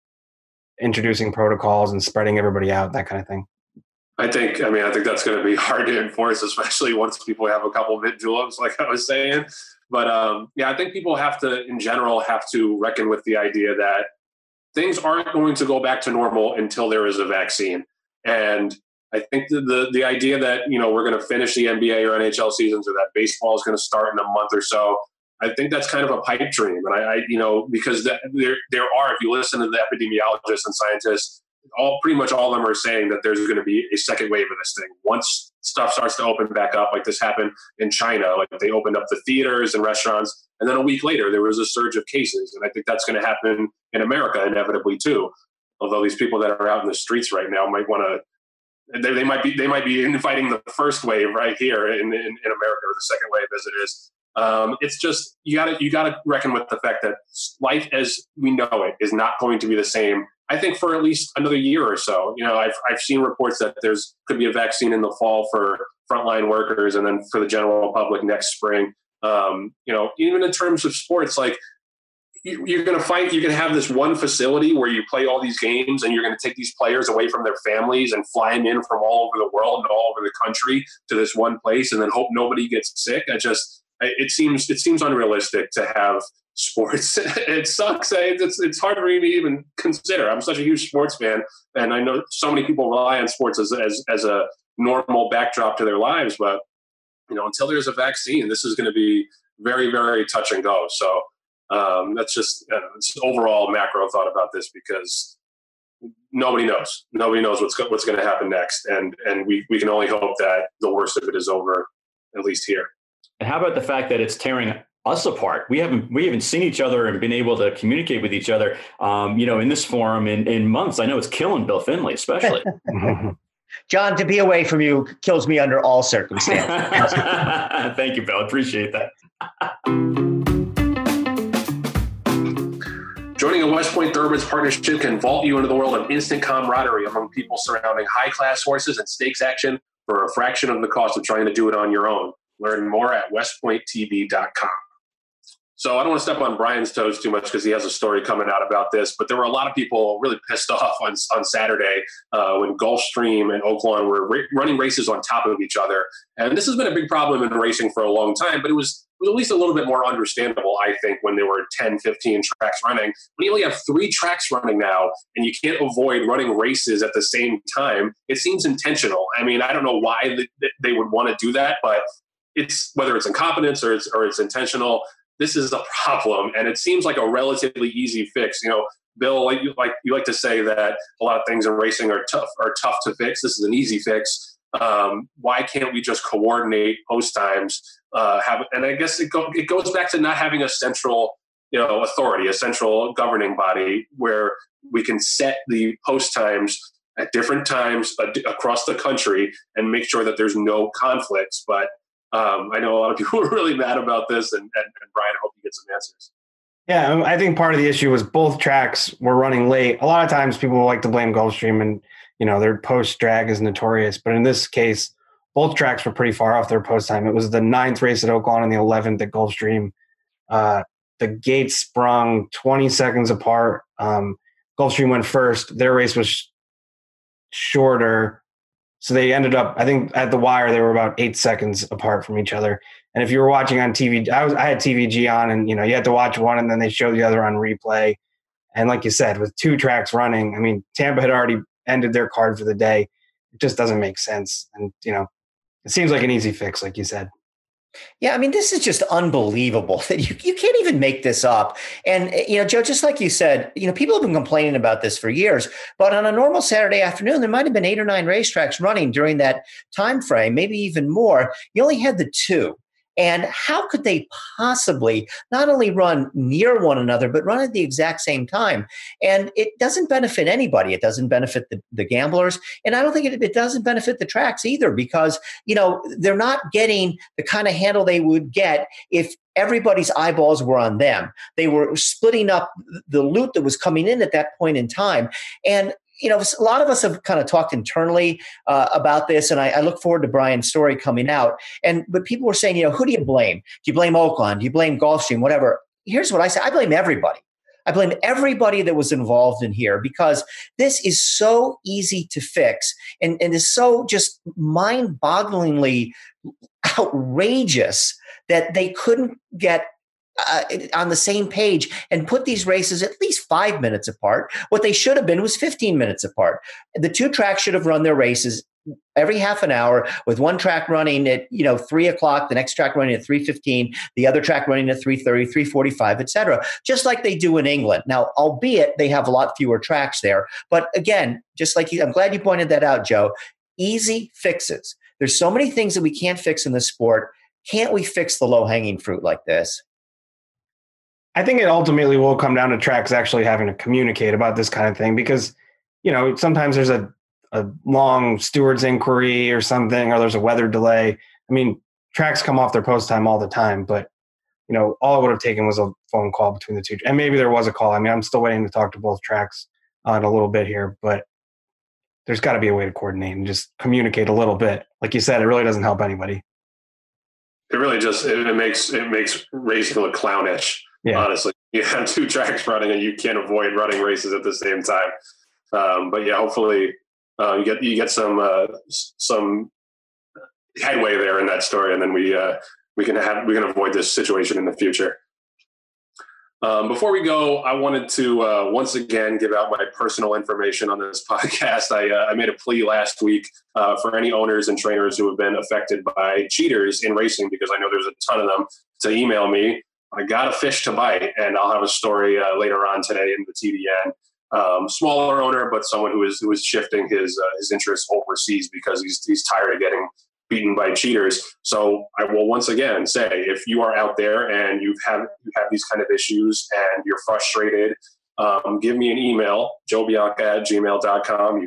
introducing protocols and spreading everybody out, that kind of thing. I think, I mean, I think that's going to be hard to enforce, especially once people have a couple of mint juleps, like I was saying. But um, yeah, I think people have to, in general, have to reckon with the idea that things aren't going to go back to normal until there is a vaccine. And I think the the, the idea that, you know, we're going to finish the N B A or N H L seasons, or that baseball is going to start in a month or so, I think that's kind of a pipe dream. And I, I you know, because the, there there are, if you listen to the epidemiologists and scientists, all pretty much all of them are saying that there's going to be a second wave of this thing. Once stuff starts to open back up, like this happened in China, like they opened up the theaters and restaurants, and then a week later there was a surge of cases. And I think that's going to happen in America inevitably too. Although these people that are out in the streets right now might want to, they, they might be they might be fighting the first wave right here in, in, in America, or the second wave as it is. Um, it's just, you gotta, you gotta reckon with the fact that life as we know it is not going to be the same, I think, for at least another year or so. You know, I've, I've seen reports that there's could be a vaccine in the fall for frontline workers, and then for the general public next spring. Um, you know, even in terms of sports, like you, you're going to fight, you're going to have this one facility where you play all these games, and you're going to take these players away from their families and fly them in from all over the world and all over the country to this one place, and then hope nobody gets sick. I just, It seems it seems unrealistic to have sports. It sucks. It's it's hard for me to even consider. I'm such a huge sports fan, and I know so many people rely on sports as as, as a normal backdrop to their lives. But you know, until there's a vaccine, this is going to be very, very touch and go. So um, that's just uh, it's overall macro thought about this, because nobody knows. Nobody knows what's go- what's going to happen next, and and we we can only hope that the worst of it is over, at least here. And how about the fact that it's tearing us apart? We haven't we haven't seen each other and been able to communicate with each other, um, you know, in this forum in, in months. I know it's killing Bill Finley, especially. John, to be away from you kills me under all circumstances. Thank you, Bill. Appreciate that. Joining a West Point Thoroughbreds partnership can vault you into the world of instant camaraderie among people surrounding high-class horses and stakes action for a fraction of the cost of trying to do it on your own. Learn more at west point t v dot com. So I don't want to step on Brian's toes too much because he has a story coming out about this, but there were a lot of people really pissed off on, on Saturday uh, when Gulfstream and Oaklawn were ra- running races on top of each other. And this has been a big problem in racing for a long time, but it was, it was at least a little bit more understandable, I think, when there were ten, fifteen tracks running. When you only have three tracks running now and you can't avoid running races at the same time, it seems intentional. I mean, I don't know why they, they would want to do that, but it's whether it's incompetence or it's, or it's intentional. This is a problem, and it seems like a relatively easy fix. You know, Bill, like you like you like to say that a lot of things in racing are tough are tough to fix. This is an easy fix. Um, why can't we just coordinate post times? Uh, have and I guess it go, it goes back to not having a central, you know, authority, a central governing body where we can set the post times at different times uh, across the country and make sure that there's no conflicts. But Um, I know a lot of people are really mad about this, and, and, and Brian, I hope you get some answers. Yeah, I think part of the issue was both tracks were running late. A lot of times people like to blame Gulfstream, and you know their post drag is notorious. But in this case, both tracks were pretty far off their post time. It was the ninth race at Oaklawn and the eleventh at Gulfstream. Uh, the gates sprung twenty seconds apart. Um, Gulfstream went first. Their race was shorter. So they ended up, I think at the wire, they were about eight seconds apart from each other. And if you were watching on T V, I was, I had T V G on, and, you know, you had to watch one and then they showed the other on replay. And like you said, with two tracks running, I mean, Tampa had already ended their card for the day. It just doesn't make sense. And, you know, it seems like an easy fix, like you said. Yeah, I mean, this is just unbelievable that you, you can't even make this up. And, you know, Joe, just like you said, you know, people have been complaining about this for years, but on a normal Saturday afternoon, there might have been eight or nine racetracks running during that time frame, maybe even more. You only had the two. And how could they possibly not only run near one another, but run at the exact same time? And it doesn't benefit anybody. It doesn't benefit the, the gamblers. And I don't think it, it doesn't benefit the tracks either, because, you know, they're not getting the kind of handle they would get if everybody's eyeballs were on them. They were splitting up the loot that was coming in at that point in time. And you know, a lot of us have kind of talked internally uh, about this, and I, I look forward to Brian's story coming out. And but people were saying, you know, who do you blame? Do you blame Oaklawn? Do you blame Gulfstream? Whatever. Here's what I say: I blame everybody. I blame everybody that was involved in here, because this is so easy to fix, and, and is so just mind-bogglingly outrageous that they couldn't get Uh, on the same page and put these races at least five minutes apart. What they should have been was fifteen minutes apart. The two tracks should have run their races every half an hour, with one track running at, you know, three o'clock, the next track running at three fifteen, the other track running at three thirty, three forty-five, et cetera, just like they do in England. Now, albeit they have a lot fewer tracks there. But again, just like you, I'm glad you pointed that out, Joe, easy fixes. There's so many things that we can't fix in this sport. Can't we fix the low-hanging fruit like this? I think it ultimately will come down to tracks actually having to communicate about this kind of thing, because, you know, sometimes there's a, a long steward's inquiry or something, or there's a weather delay. I mean, tracks come off their post time all the time, but, you know, all it would have taken was a phone call between the two. And maybe there was a call. I mean, I'm still waiting to talk to both tracks uh, in a little bit here, but there's got to be a way to coordinate and just communicate a little bit. Like you said, it really doesn't help anybody. It really just, it, it makes, it makes racing look clownish. Yeah. Honestly, you have two tracks running and you can't avoid running races at the same time. Um, but yeah, hopefully uh, you get you get some uh, some headway there in that story, and then we uh, we can have we can avoid this situation in the future. Um, before we go, I wanted to uh, once again give out my personal information on this podcast. I, uh, I made a plea last week uh, for any owners and trainers who have been affected by cheaters in racing, because I know there's a ton of them, to email me. I got a fish to bite, and I'll have a story uh, later on today in the T D N. Um, smaller owner, but someone who is who is shifting his uh, his interests overseas because he's he's tired of getting beaten by cheaters. So I will once again say, if you are out there and you've had you have these kind of issues and you're frustrated, um, give me an email, joe bianca at gmail dot com. You can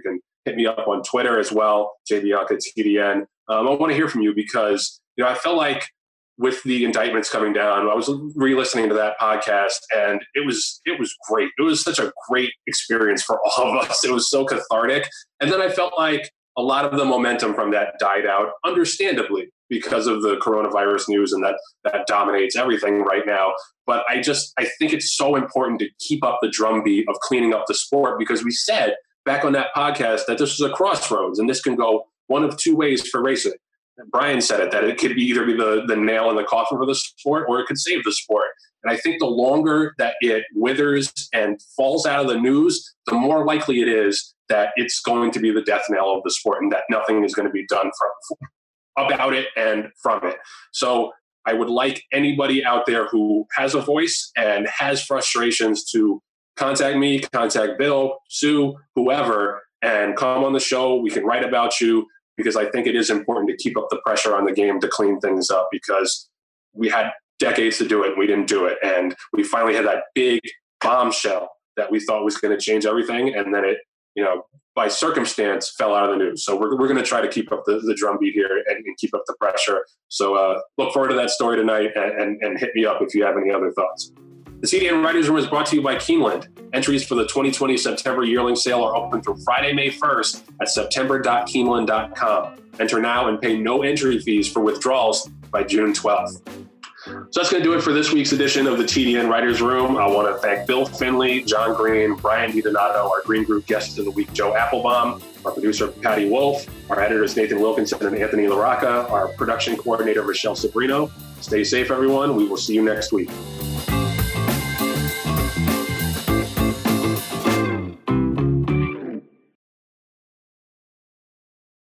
hit me up on Twitter as well, J Bianca T D N. Um, I want to hear from you because, you know, I felt like with the indictments coming down, I was re-listening to that podcast, and it was it was great. It was such a great experience for all of us. It was so cathartic. And then I felt like a lot of the momentum from that died out, understandably, because of the coronavirus news, and that that dominates everything right now. But I just I think it's so important to keep up the drumbeat of cleaning up the sport, because we said back on that podcast that this was a crossroads, and this can go one of two ways for racing. Brian said it, that it could be either be the, the nail in the coffin for the sport, or it could save the sport. And I think the longer that it withers and falls out of the news, the more likely it is that it's going to be the death knell of the sport, and that nothing is going to be done from, about it and from it. So I would like anybody out there who has a voice and has frustrations to contact me, contact Bill, Sue, whoever, and come on the show. We can write about you, because I think it is important to keep up the pressure on the game to clean things up, because we had decades to do it and we didn't do it. And we finally had that big bombshell that we thought was going to change everything. And then it, you know, by circumstance fell out of the news. So we're, we're going to try to keep up the, the drumbeat here and, and keep up the pressure. So uh, look forward to that story tonight, and, and, and hit me up if you have any other thoughts. The C D N Writers Room is brought to you by Keeneland. Entries for the twenty twenty September yearling sale are open through Friday, May first at september dot keeneland dot com. Enter now and pay no entry fees for withdrawals by June twelfth. So that's going to do it for this week's edition of the T D N Writers Room. I want to thank Bill Finley, John Green, Brian DiDonato, our Green Group guests of the week, Joe Applebaum, our producer, Patty Wolf, our editors, Nathan Wilkinson and Anthony LaRocca, our production coordinator, Michelle Sabrino. Stay safe, everyone. We will see you next week.